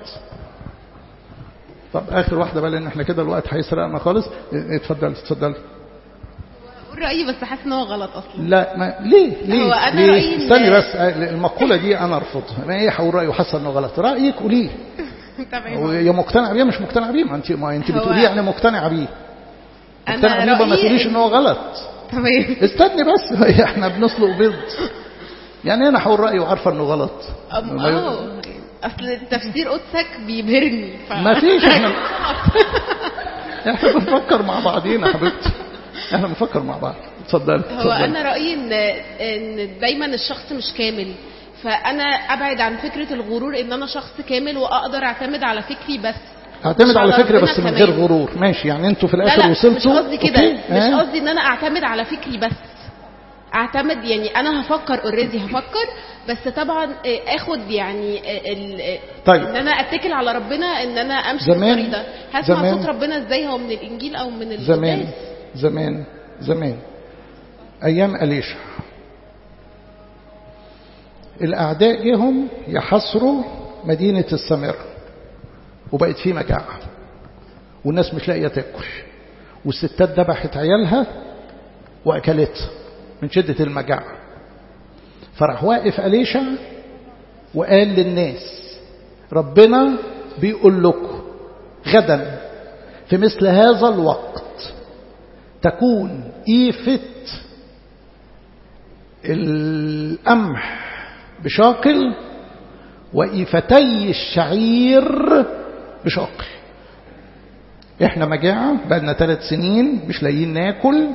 طب اخر واحده بقى لان احنا كده الوقت هيسرقنا خالص. اتفضلي. اقول رايي بس حاسس ان هو غلط اصلا. لا ما ليه هو انا رايي استني بس، المقوله دي انا ارفضها. ما ايه هقول رايي وحاسه انه غلط؟ رايك قوليه. يا مقتنع بيه مش مقتنع بيه. ما انت بتقوليه يعني مقتنعه بيه. مقتنعه بيه ما تقوليش ان هو غلط. تمام استني بس، احنا بنسلق بيض. يعني انا هقول رايي وعارفه انه غلط. اصل تفسير قدسك بيبهرني ما فيش. احنا بنفكر مع بعضينا حبيبتي، احنا بنفكر مع بعض. اتفضلي. هو انا رايي ان دايما الشخص مش كامل، فانا ابعد عن فكره الغرور ان انا شخص كامل واقدر اعتمد على فكري بس. اعتمد على فكرة بس من غير غرور. ماشي، يعني انتوا في الاخر وصلتوا. مش قصدي كده، مش قصدي ان انا اعتمد على فكري بس. اعتمد يعني انا هفكر اوريدي، هفكر بس طبعا اخد يعني طيب. ان انا اتكل على ربنا، ان انا امشي في الطريق ده. هسمع صوت ربنا ازاي؟ هو من الانجيل او من القداس؟ زمان ايام أليشع الاعداء جهم يحصروا مدينة السامرة، وبقت فيه مجاعة والناس مش لاقيه تاكل، والستات ذبحت عيالها واكلتها من شدة المجاعة. فراح واقف أليشع وقال للناس ربنا بيقول لكم غدا في مثل هذا الوقت تكون إيفة القمح بشاكل وإيفتي الشعير بشاكل. احنا مجاعة بقالنا 3 سنين مش لاقيين ناكل،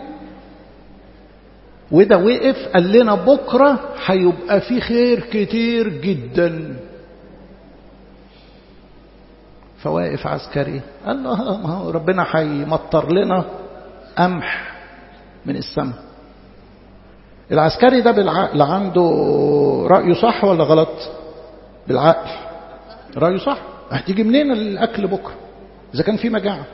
وده وقف قال لنا بكرة هيبقى في خير كتير جدا. فواقف عسكري قال له ما هو ربنا هيمطر لنا قمح من السماء. العسكري ده بالعقل عنده رأيه صح ولا غلط؟ بالعقل رأيه صح. هتيجي منين الأكل بكرة إذا كان في مجاعة؟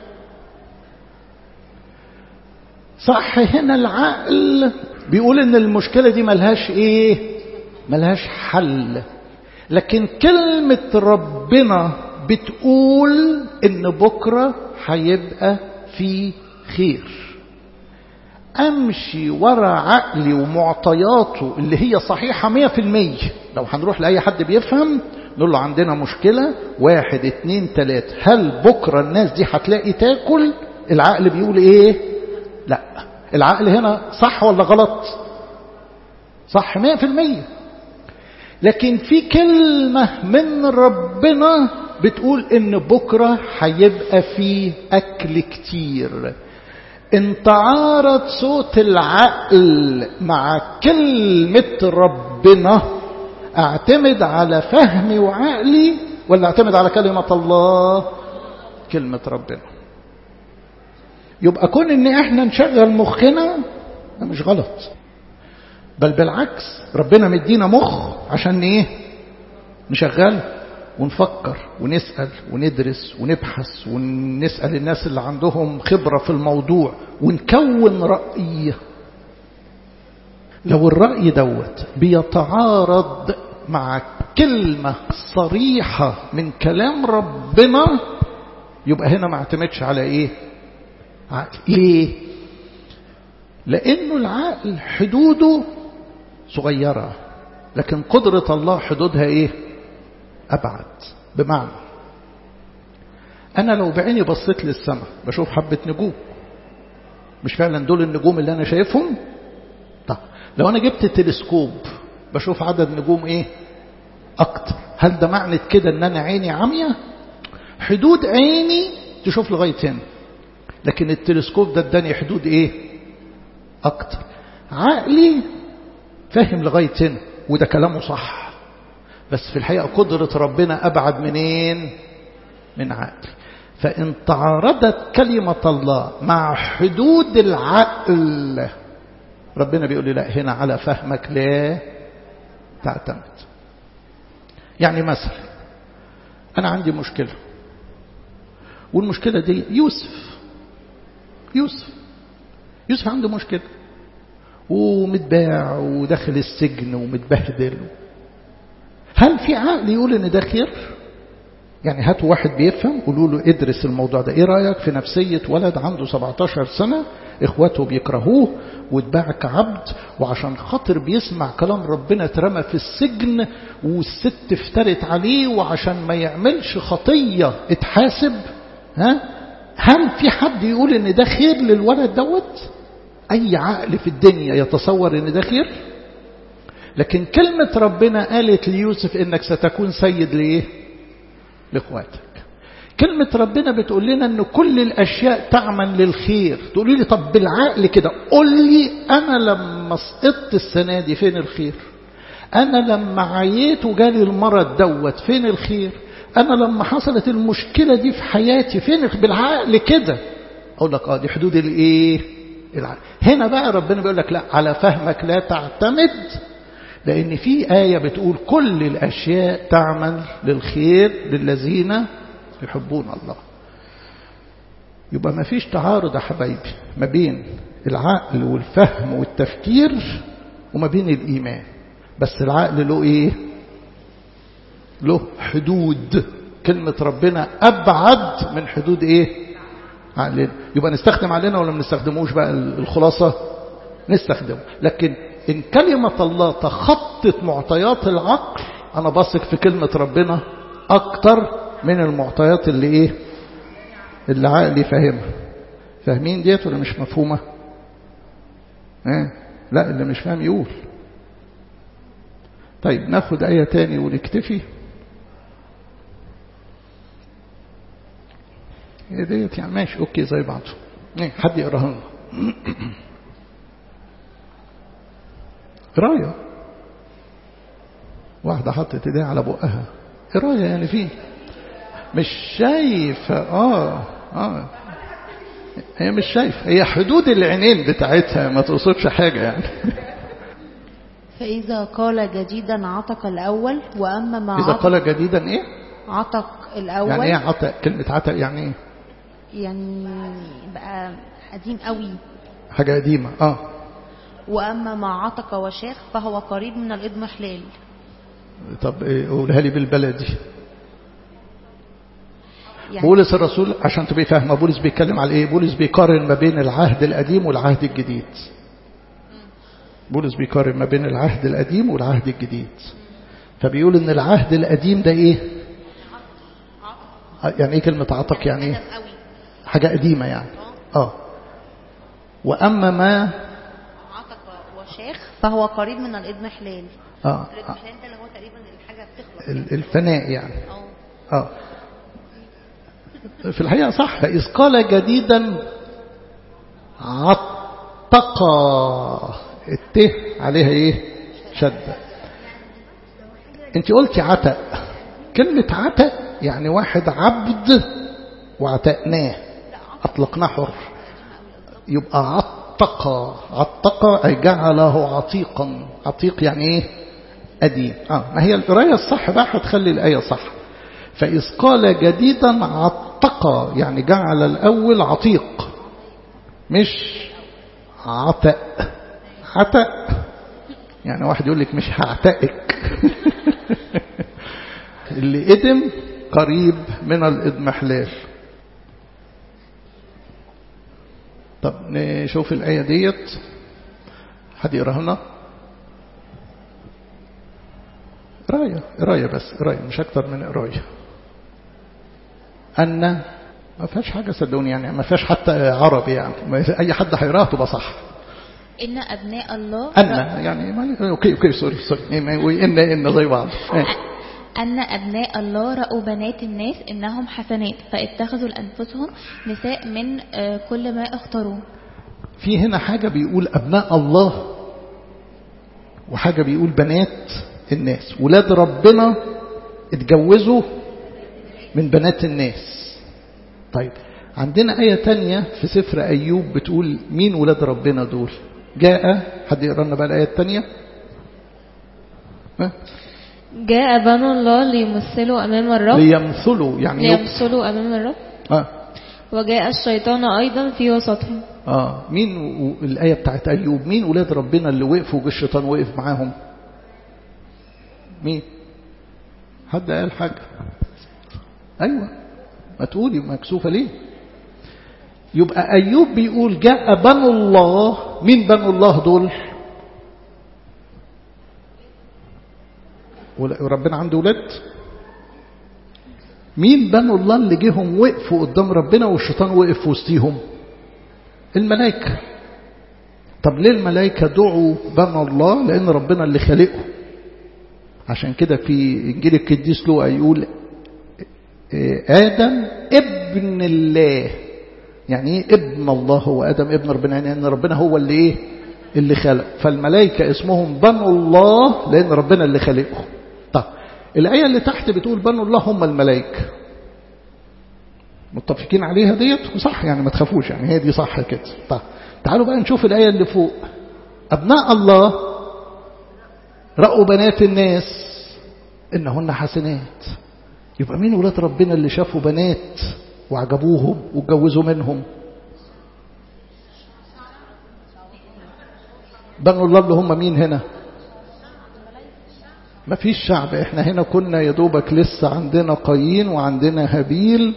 صح. هنا العقل بيقول ان المشكلة دي ملهاش ايه؟ ملهاش حل. لكن كلمة ربنا بتقول ان بكرة هيبقى في خير. امشي ورا عقلي ومعطياته اللي هي صحيحة 100%. لو هنروح لأي حد بيفهم نقول له عندنا مشكلة 1 2 3، هل بكرة الناس دي هتلاقي تاكل؟ العقل بيقول ايه؟ لا. العقل هنا صح ولا غلط؟ صح 100%. لكن في كلمة من ربنا بتقول ان بكرة هيبقى فيه اكل كتير. ان تعارض صوت العقل مع كلمة ربنا، اعتمد على فهمي وعقلي ولا اعتمد على كلمة الله؟ كلمة ربنا. يبقى كون ان احنا نشغل مخنا ده مش غلط، بل بالعكس ربنا مدينا مخ عشان ايه؟ نشغل ونفكر ونسأل وندرس ونبحث ونسأل الناس اللي عندهم خبرة في الموضوع ونكون رأي. لو الرأي دوت بيتعارض مع كلمة صريحة من كلام ربنا يبقى هنا ما اعتمدش على ايه؟ عقل. ليه؟ لأنه العقل حدوده صغيرة، لكن قدرة الله حدودها ايه؟ أبعد. بمعنى أنا لو بعيني بصيت للسماء بشوف حبة نجوم، مش فعلا دول النجوم اللي أنا شايفهم؟ طب لو أنا جبت تلسكوب بشوف عدد نجوم ايه؟ أكتر. هل ده معنى كده أن أنا عيني عمية؟ حدود عيني تشوف لغاية هنا، لكن التلسكوب ده اداني حدود ايه؟ اكتر. عقلي فهم لغاية هنا وده كلامه صح، بس في الحقيقة قدرة ربنا ابعد منين؟ من عقلي. فان تعارضت كلمة الله مع حدود العقل ربنا بيقول لي لا، هنا على فهمك لا تعتمد. يعني مثلا انا عندي مشكلة، والمشكلة دي يوسف عنده مشكلة ومتباع وداخل السجن ومتبهدل. هل في عقل يقول ان ده خير؟ يعني هاتوا واحد بيفهم قولوا له ادرس الموضوع ده، ايه رأيك في نفسية ولد عنده 17 سنة اخواته بيكرهوه واتباع كعبد، وعشان خاطر بيسمع كلام ربنا اترمى في السجن والست افترت عليه، وعشان ما يعملش خطية اتحاسب. هل في حد يقول ان ده خير للولد دوت؟ اي عقل في الدنيا يتصور ان ده خير؟ لكن كلمة ربنا قالت ليوسف انك ستكون سيد ليه؟ لاخواتك. كلمة ربنا بتقول لنا ان كل الاشياء تعمل للخير. تقولي لي طب بالعقل كده قول لي انا لما سقطت السنة دي فين الخير؟ انا لما عييت وجالي المرض دوت فين الخير؟ أنا لما حصلت المشكلة دي في حياتي فين بالعقل كده أقول لك دي حدود الإيه العقل. هنا بقى ربنا بيقول لك لا، على فهمك لا تعتمد، لأن في آية بتقول كل الأشياء تعمل للخير للذين يحبون الله. يبقى ما فيش تعارض يا حبايبي ما بين العقل والفهم والتفكير وما بين الإيمان، بس العقل له إيه؟ له حدود. كلمة ربنا أبعد من حدود إيه؟ عقلنا. يبقى نستخدم عقلنا ولا ما نستخدموش؟ بقى الخلاصة نستخدمه. لكن إن كلمة الله تخطت معطيات العقل أنا بثق في كلمة ربنا أكتر من المعطيات اللي إيه؟ اللي عقلي فاهمها. فاهمين ديت ولا مش مفهومة؟ لا، اللي مش فاهم يقول. طيب ناخد آية تاني ونكتفي. ايه ديت يعني؟ ماشي اوكي زي بعضه. حد يقراها لنا. قرايه. واحده حطت ايديها على بقها. قرايه يعني فين؟ مش شايفه. هي مش شايفه، هي حدود العينين بتاعتها ما تقصدش حاجه يعني. فإذا قال جديدا عتق الأول، وأما ما إذا قال جديدا إيه؟ عتق الأول. يعني إيه عتق؟ كلمة عتق يعني إيه؟ يعني بقى قديم قوي، حاجة قديمة. وأما ما عتق وشاخ فهو قريب من الإضمحلال. طب قولها لي بالبلدي. يعني بولس الرسول عشان تبقي فاهمة بولس بيتكلم على إيه؟ بولس بيقارن ما بين العهد القديم والعهد الجديد. بولس بيقارن ما بين العهد القديم والعهد الجديد. فبيقول إن العهد القديم ده إيه؟ يعني إيه كلمة عتق؟ يعني إيه؟ حاجة قديمة يعني. وأما ما عتق وشاخ فهو قريب من الإضمحلال. الإضمحلال ده اللي هو تقريبا الحاجة بتخلص، الفناء يعني. في الحقيقة صح. فإذ قال جديدا عتق، الته عليها ايه؟ شدة. انت قلتي عتق. كلمة عتق يعني واحد عبد وعتقناه، أطلقناه حر. يبقى عتق أي جعله عتيقا. عتيق يعني ايه؟ قديم. ما هي القراية الصح بقى هتخلي الآية صح. فإذ قال جديدا عتق يعني جعل الأول عتيق، مش عتق. عتق يعني واحد يقول لك مش هعتقك. اللي قدم قريب من الإضمحلال. طب نشوف الآية ديت. حد يقراها لنا؟ قراية بس، قراية مش أكتر من قراية. أن ما فيهاش حاجة صدقوني يعني، ما فيهاش حتى عربي يعني، أي حد هيقراها تبقى صح. إن أبناء الله يعني أوكي سوري إن زي بعض. أن أبناء الله رأوا بنات الناس إنهم حسنات فاتخذوا لأنفسهم نساء من كل ما اختاروه. في هنا حاجة بيقول أبناء الله وحاجة بيقول بنات الناس. ولاد ربنا اتجوزوا من بنات الناس. طيب عندنا آية تانية في سفر أيوب بتقول مين ولاد ربنا دول؟ جاء حد يقرأ لنا بقى الآية التانية. جاء بنو الله ليمثلوا أمام الرب. ليمثلوا يعني ليمثلوا أمام الرب. وجاء الشيطان أيضا في وسطهم. مين الآية بتاعت أيوب؟ مين ولاد ربنا اللي وقفوا والشيطان وقف معاهم؟ مين؟ حد قال حاجة؟ أيوة ما تقولي مكسوفة ليه؟ يبقى أيوب بيقول جاء بنو الله. مين بنو الله دول؟ وربنا عنده ولاد. مين بنو الله اللي جيهم وقفوا قدام ربنا والشيطان وقف في وسطيهم؟ الملائكة. طب ليه الملائكة دعوا بنو الله؟ لأن ربنا اللي خلقه. عشان كده في إنجيل القديس لوقا يقول آدم ابن الله. يعني ايه ابن الله؟ هو آدم ابن ربنا، يعني أن ربنا هو اللي ايه؟ اللي خلق. فالملائكة اسمهم بنو الله لأن ربنا اللي خلقه. طب الآية اللي تحت بتقول بنو الله هم الملائكة، متفقين عليها ديت وصح يعني، ما تخافوش يعني، هي دي صح كده. طيب تعالوا بقى نشوف الآية اللي فوق. أبناء الله رأوا بنات الناس إنهن حسنات. يبقى مين ولاد ربنا اللي شافوا بنات وعجبوهم واتجوزوا منهم؟ بنو الله اللي هم مين هنا؟ ما فيش شعب. احنا هنا كنا يا دوبك لسه عندنا قايين وعندنا هابيل،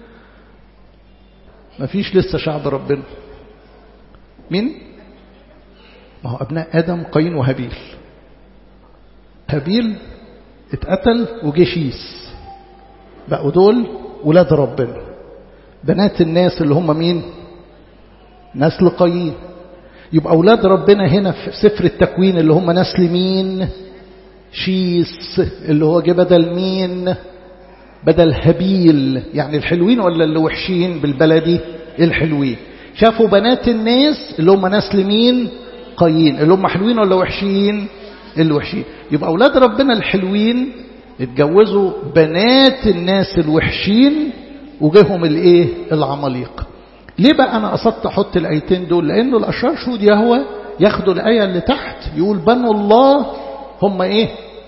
ما فيش لسه شعب ربنا. مين؟ ما هو أبناء آدم قايين وهابيل. هابيل اتقتل وجه شيس، بقوا دول ولاد ربنا. بنات الناس اللي هم مين؟ نسل قايين. يبقى أولاد ربنا هنا في سفر التكوين اللي هم نسل مين؟ شيس، اللي هو جه بدل مين؟ بدل هابيل. يعني الحلوين ولا اللي وحشين بالبلدي؟ الحلوين. شافوا بنات الناس اللي هم نسل مين؟ قايين. اللي هم حلوين ولا وحشين؟ اللي وحشين. يبقى أولاد ربنا الحلوين اتجوزوا بنات الناس الوحشين وجيهم الايه؟ العماليق. ليه بقى انا قصدت احط الايتين دول؟ لانه الاشرار شهود يهوه ياخدوا الايه اللي تحت يقول بنو الله هم ايه؟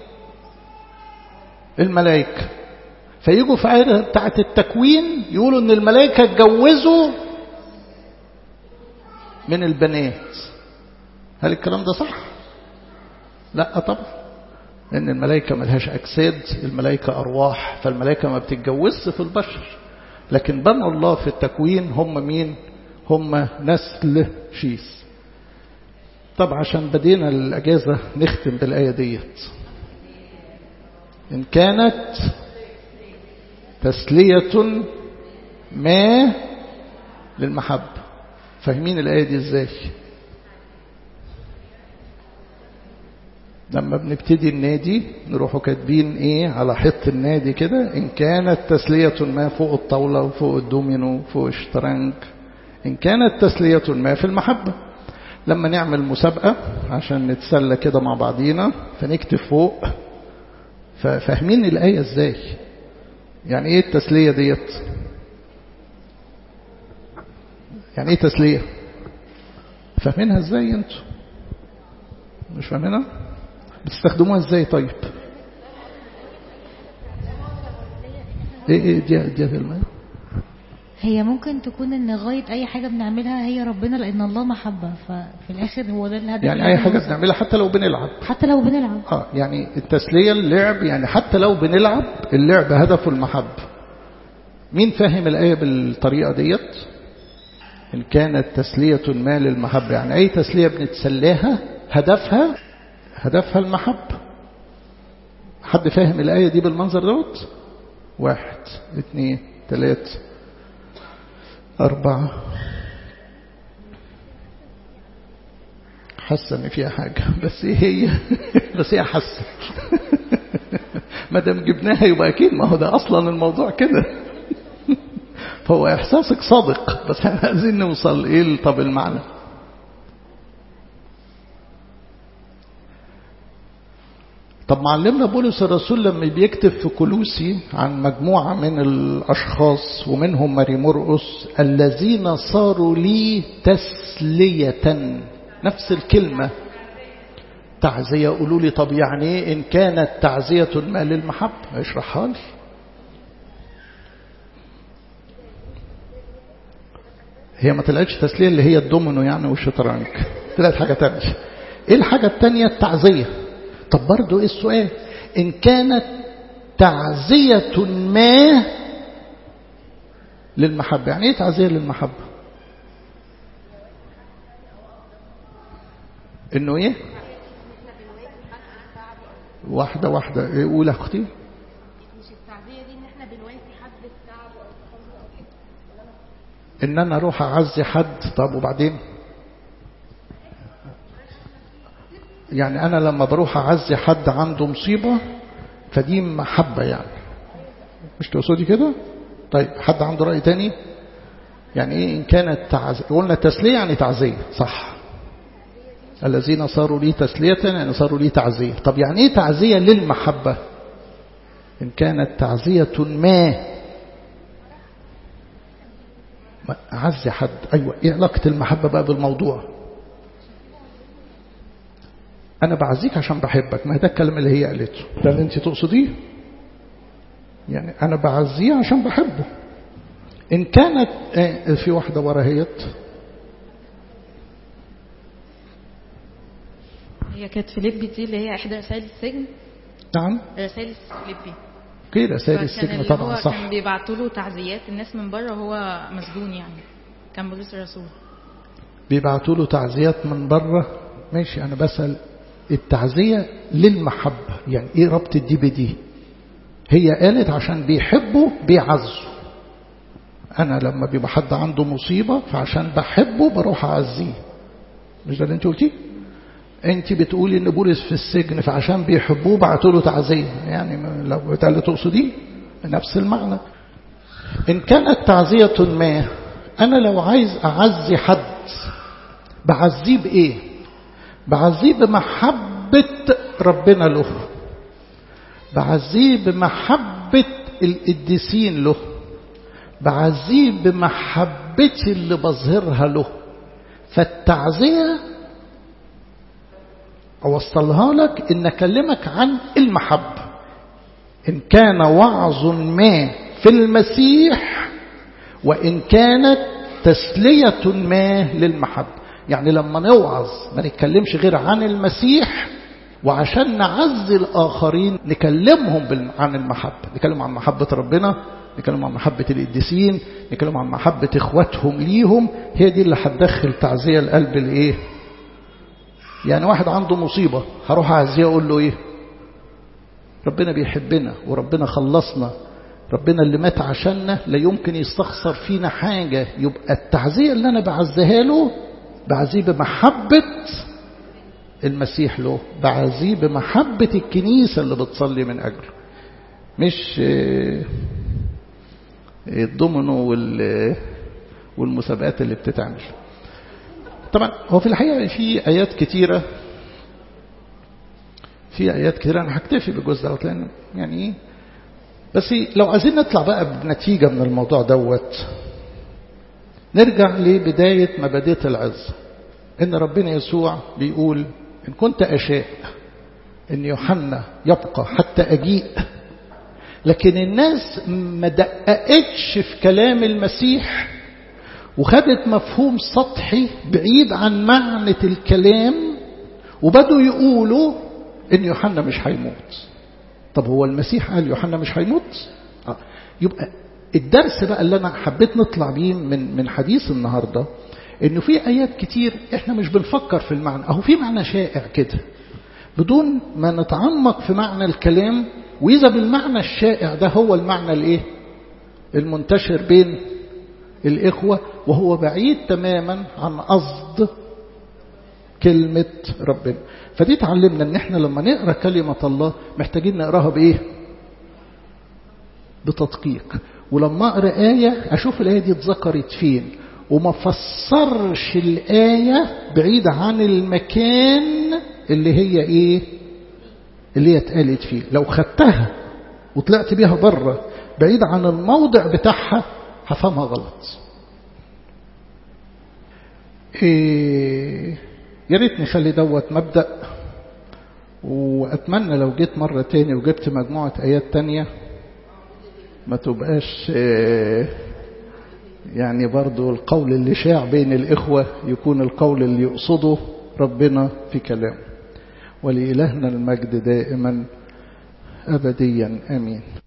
الملائكه. فيجوا في آية بتاعه التكوين يقولوا ان الملائكه اتجوزوا من البنات. هل الكلام ده صح؟ لا طبعا، لان الملائكه ملهاش اجساد، الملائكه ارواح، فالملائكه ما بتتجوزش في البشر. لكن بنو الله في التكوين هم مين؟ هم نسل شيس. طب عشان بدينا الأجازة نختم بالآية ديت. إن كانت تسلية ما للمحبة. فاهمين الآية دي ازاي؟ لما بنبتدي النادي نروحوا كاتبين ايه على حيط النادي كده؟ إن كانت تسلية ما فوق الطاولة وفوق الدومينو وفوق الشطرنج. إن كانت تسلية ما في المحبة. لما نعمل مسابقة عشان نتسلى كده مع بعضينا فنكتب فوق. فاهمين الآية ازاي؟ يعني ايه التسلية ديت؟ يعني ايه تسلية؟ فاهمينها ازاي انتوا؟ مش فاهمينها؟ بتستخدموها ازاي طيب؟ ايه دي المعنى؟ هي ممكن تكون ان غاية اي حاجة بنعملها هي ربنا، لان الله محبة، ففي الاخر هو ده الهدف. يعني اي حاجة بنعملها حتى لو بنلعب. حتى لو بنلعب. يعني التسلية اللعب، يعني حتى لو بنلعب اللعب هدفه المحبة. مين فاهم الآية بالطريقة ديت؟ إن كانت تسلية ما للمحبة، يعني أي تسلية بنتسلاها هدفها المحبة. حد فاهم الآية دي بالمنظر دوت؟ 1 2 3 4. حاسة ان فيها حاجة، بس ايه هي؟ بس هي حاسة. ما دام جبناها يبقى اكيد، ما هو ده اصلا الموضوع كده. فهو احساسك صادق، بس احنا عايزين نوصل ايه؟ طب المعنى. طب معلمنا بولس الرسول لما بيكتب في كولوسي عن مجموعة من الأشخاص ومنهم ماري مرقس الذين صاروا لي تسلية، نفس الكلمة تعزية. قولوا لي طب يعني ايه إن كانت تعزية ما للمحبة؟ اشرحها لي. هي ما طلعتش تسلية اللي هي الدومينو يعني والشطرنج، طلعت حاجة تانية. ايه الحاجة التانية؟ التعزية. طب برضو ايه السؤال؟ إن كانت تعزية ما للمحبة، يعني ايه تعزية للمحبة؟ انه ايه؟ واحدة ايه قول اختي؟ مش التعزية دي ان احنا بنواسي حد التعب او الحزن او كده، ان انا اروح اعزي حد. طب وبعدين؟ يعني أنا لما بروح أعزي حد عنده مصيبة فدي محبة يعني، مش تقصدي كده؟ طيب حد عنده رأي تاني؟ يعني إيه إن كانت تعزية؟ قلنا تسلية يعني تعزية، صح؟ الذين صاروا لي تسلية يعني صاروا لي تعزية. طب يعني إيه تعزية للمحبة؟ إن كانت تعزية ما أعزي حد. أيوة، إيه علاقة المحبة بقى بالموضوع؟ أنا بعزيك عشان بحبك، ما ده الكلام اللي هي قالته، ده اللي أنت تقصديه. يعني أنا بعزيه عشان بحبه. إن كانت في واحدة وراهيت، هي كانت فيليبي دي اللي هي إحدى رسائل السجن. نعم، رسائل فيليبي. اوكي، رسائل السجن طبعا صح. كان بيبعتوا له تعزيات الناس من بره وهو مسجون، يعني كان بولس الرسول بيبعتوا له تعزيات من بره. ماشي، أنا بسأل التعزية للمحبة، يعني إيه ربط دي بدي؟ هي قالت عشان بيحبوا بيعزوا. أنا لما بيبقى حد عنده مصيبة فعشان بحبه بروح أعزيه، مش ده اللي أنت قلتيه؟ أنت بتقولي إن بولس في السجن فعشان بيحبوه بعتوا له تعزية، يعني لو ده اللي تقصديه نفس المعنى. إن كانت تعزية ما، أنا لو عايز أعزي حد بعزيه بإيه؟ بعزيه بمحبة ربنا له، بعزيه بمحبة القديسين له، بعزيه بمحبتي اللي بظهرها له. فالتعزية أوصلها لك إن أكلمك عن المحبة. إن كان وعظ ما في المسيح، وإن كانت تسلية ما للمحبة. يعني لما نوعظ ما نتكلمش غير عن المسيح، وعشان نعزي الآخرين نكلمهم عن المحبة، نكلم عن محبة ربنا، نكلم عن محبة القديسين، نكلم عن محبة إخواتهم ليهم. هي دي اللي هتدخل تعزية القلب لإيه؟ يعني واحد عنده مصيبة هروح أعزيه أقول له إيه؟ ربنا بيحبنا وربنا خلصنا، ربنا اللي مات عشاننا لا يمكن يستخسر فينا حاجة. يبقى التعزية اللي أنا بعزيها له بعزيه بمحبة المسيح له، بعزيه بمحبة الكنيسة اللي بتصلي من أجله، مش الضمنو والمسابقات اللي بتتعمل. طبعا هو في الحقيقة في آيات كتيرة، أنا هكتفي بالجزء دوت لأن يعني إيه، بس لو عايزين نطلع بقى بنتيجة من الموضوع دوت، نرجع لبداية ما بديت العظة، إن ربنا يسوع بيقول إن كنت أشاء إن يوحنا يبقى حتى أجيء. لكن الناس ما دققتش في كلام المسيح وخدت مفهوم سطحي بعيد عن معنى الكلام، وبدوا يقولوا إن يوحنا مش هيموت. طب هو المسيح قال يوحنا مش هيموت؟ يبقى الدرس بقى اللي أنا حبيت نطلع بيه من حديث النهاردة، إنه في آيات كتير إحنا مش بنفكر في المعنى، أهو في معنى شائع كده بدون ما نتعمق في معنى الكلام. وإذا بالمعنى الشائع ده هو المعنى الإيه؟ المنتشر بين الإخوة، وهو بعيد تماما عن قصد كلمة ربنا. فدي تعلمنا إن إحنا لما نقرأ كلمة الله محتاجين نقراها بإيه؟ بتدقيق. ولما أقرأ آية أشوف الآية دي اتذكرت فين، وما فسرش الآية بعيد عن المكان اللي هي إيه؟ اللي هي اتقالت فيه. لو خدتها وطلعت بيها بره بعيد عن الموضع بتاعها هفهمها غلط. يا ريت نخلي دوت مبدأ، وأتمنى لو جيت مرة تاني وجبت مجموعة آيات تانية ما تبقاش يعني برضو القول اللي شاع بين الإخوة يكون القول اللي يقصده ربنا في كلامه. ولإلهنا المجد دائما أبديا آمين.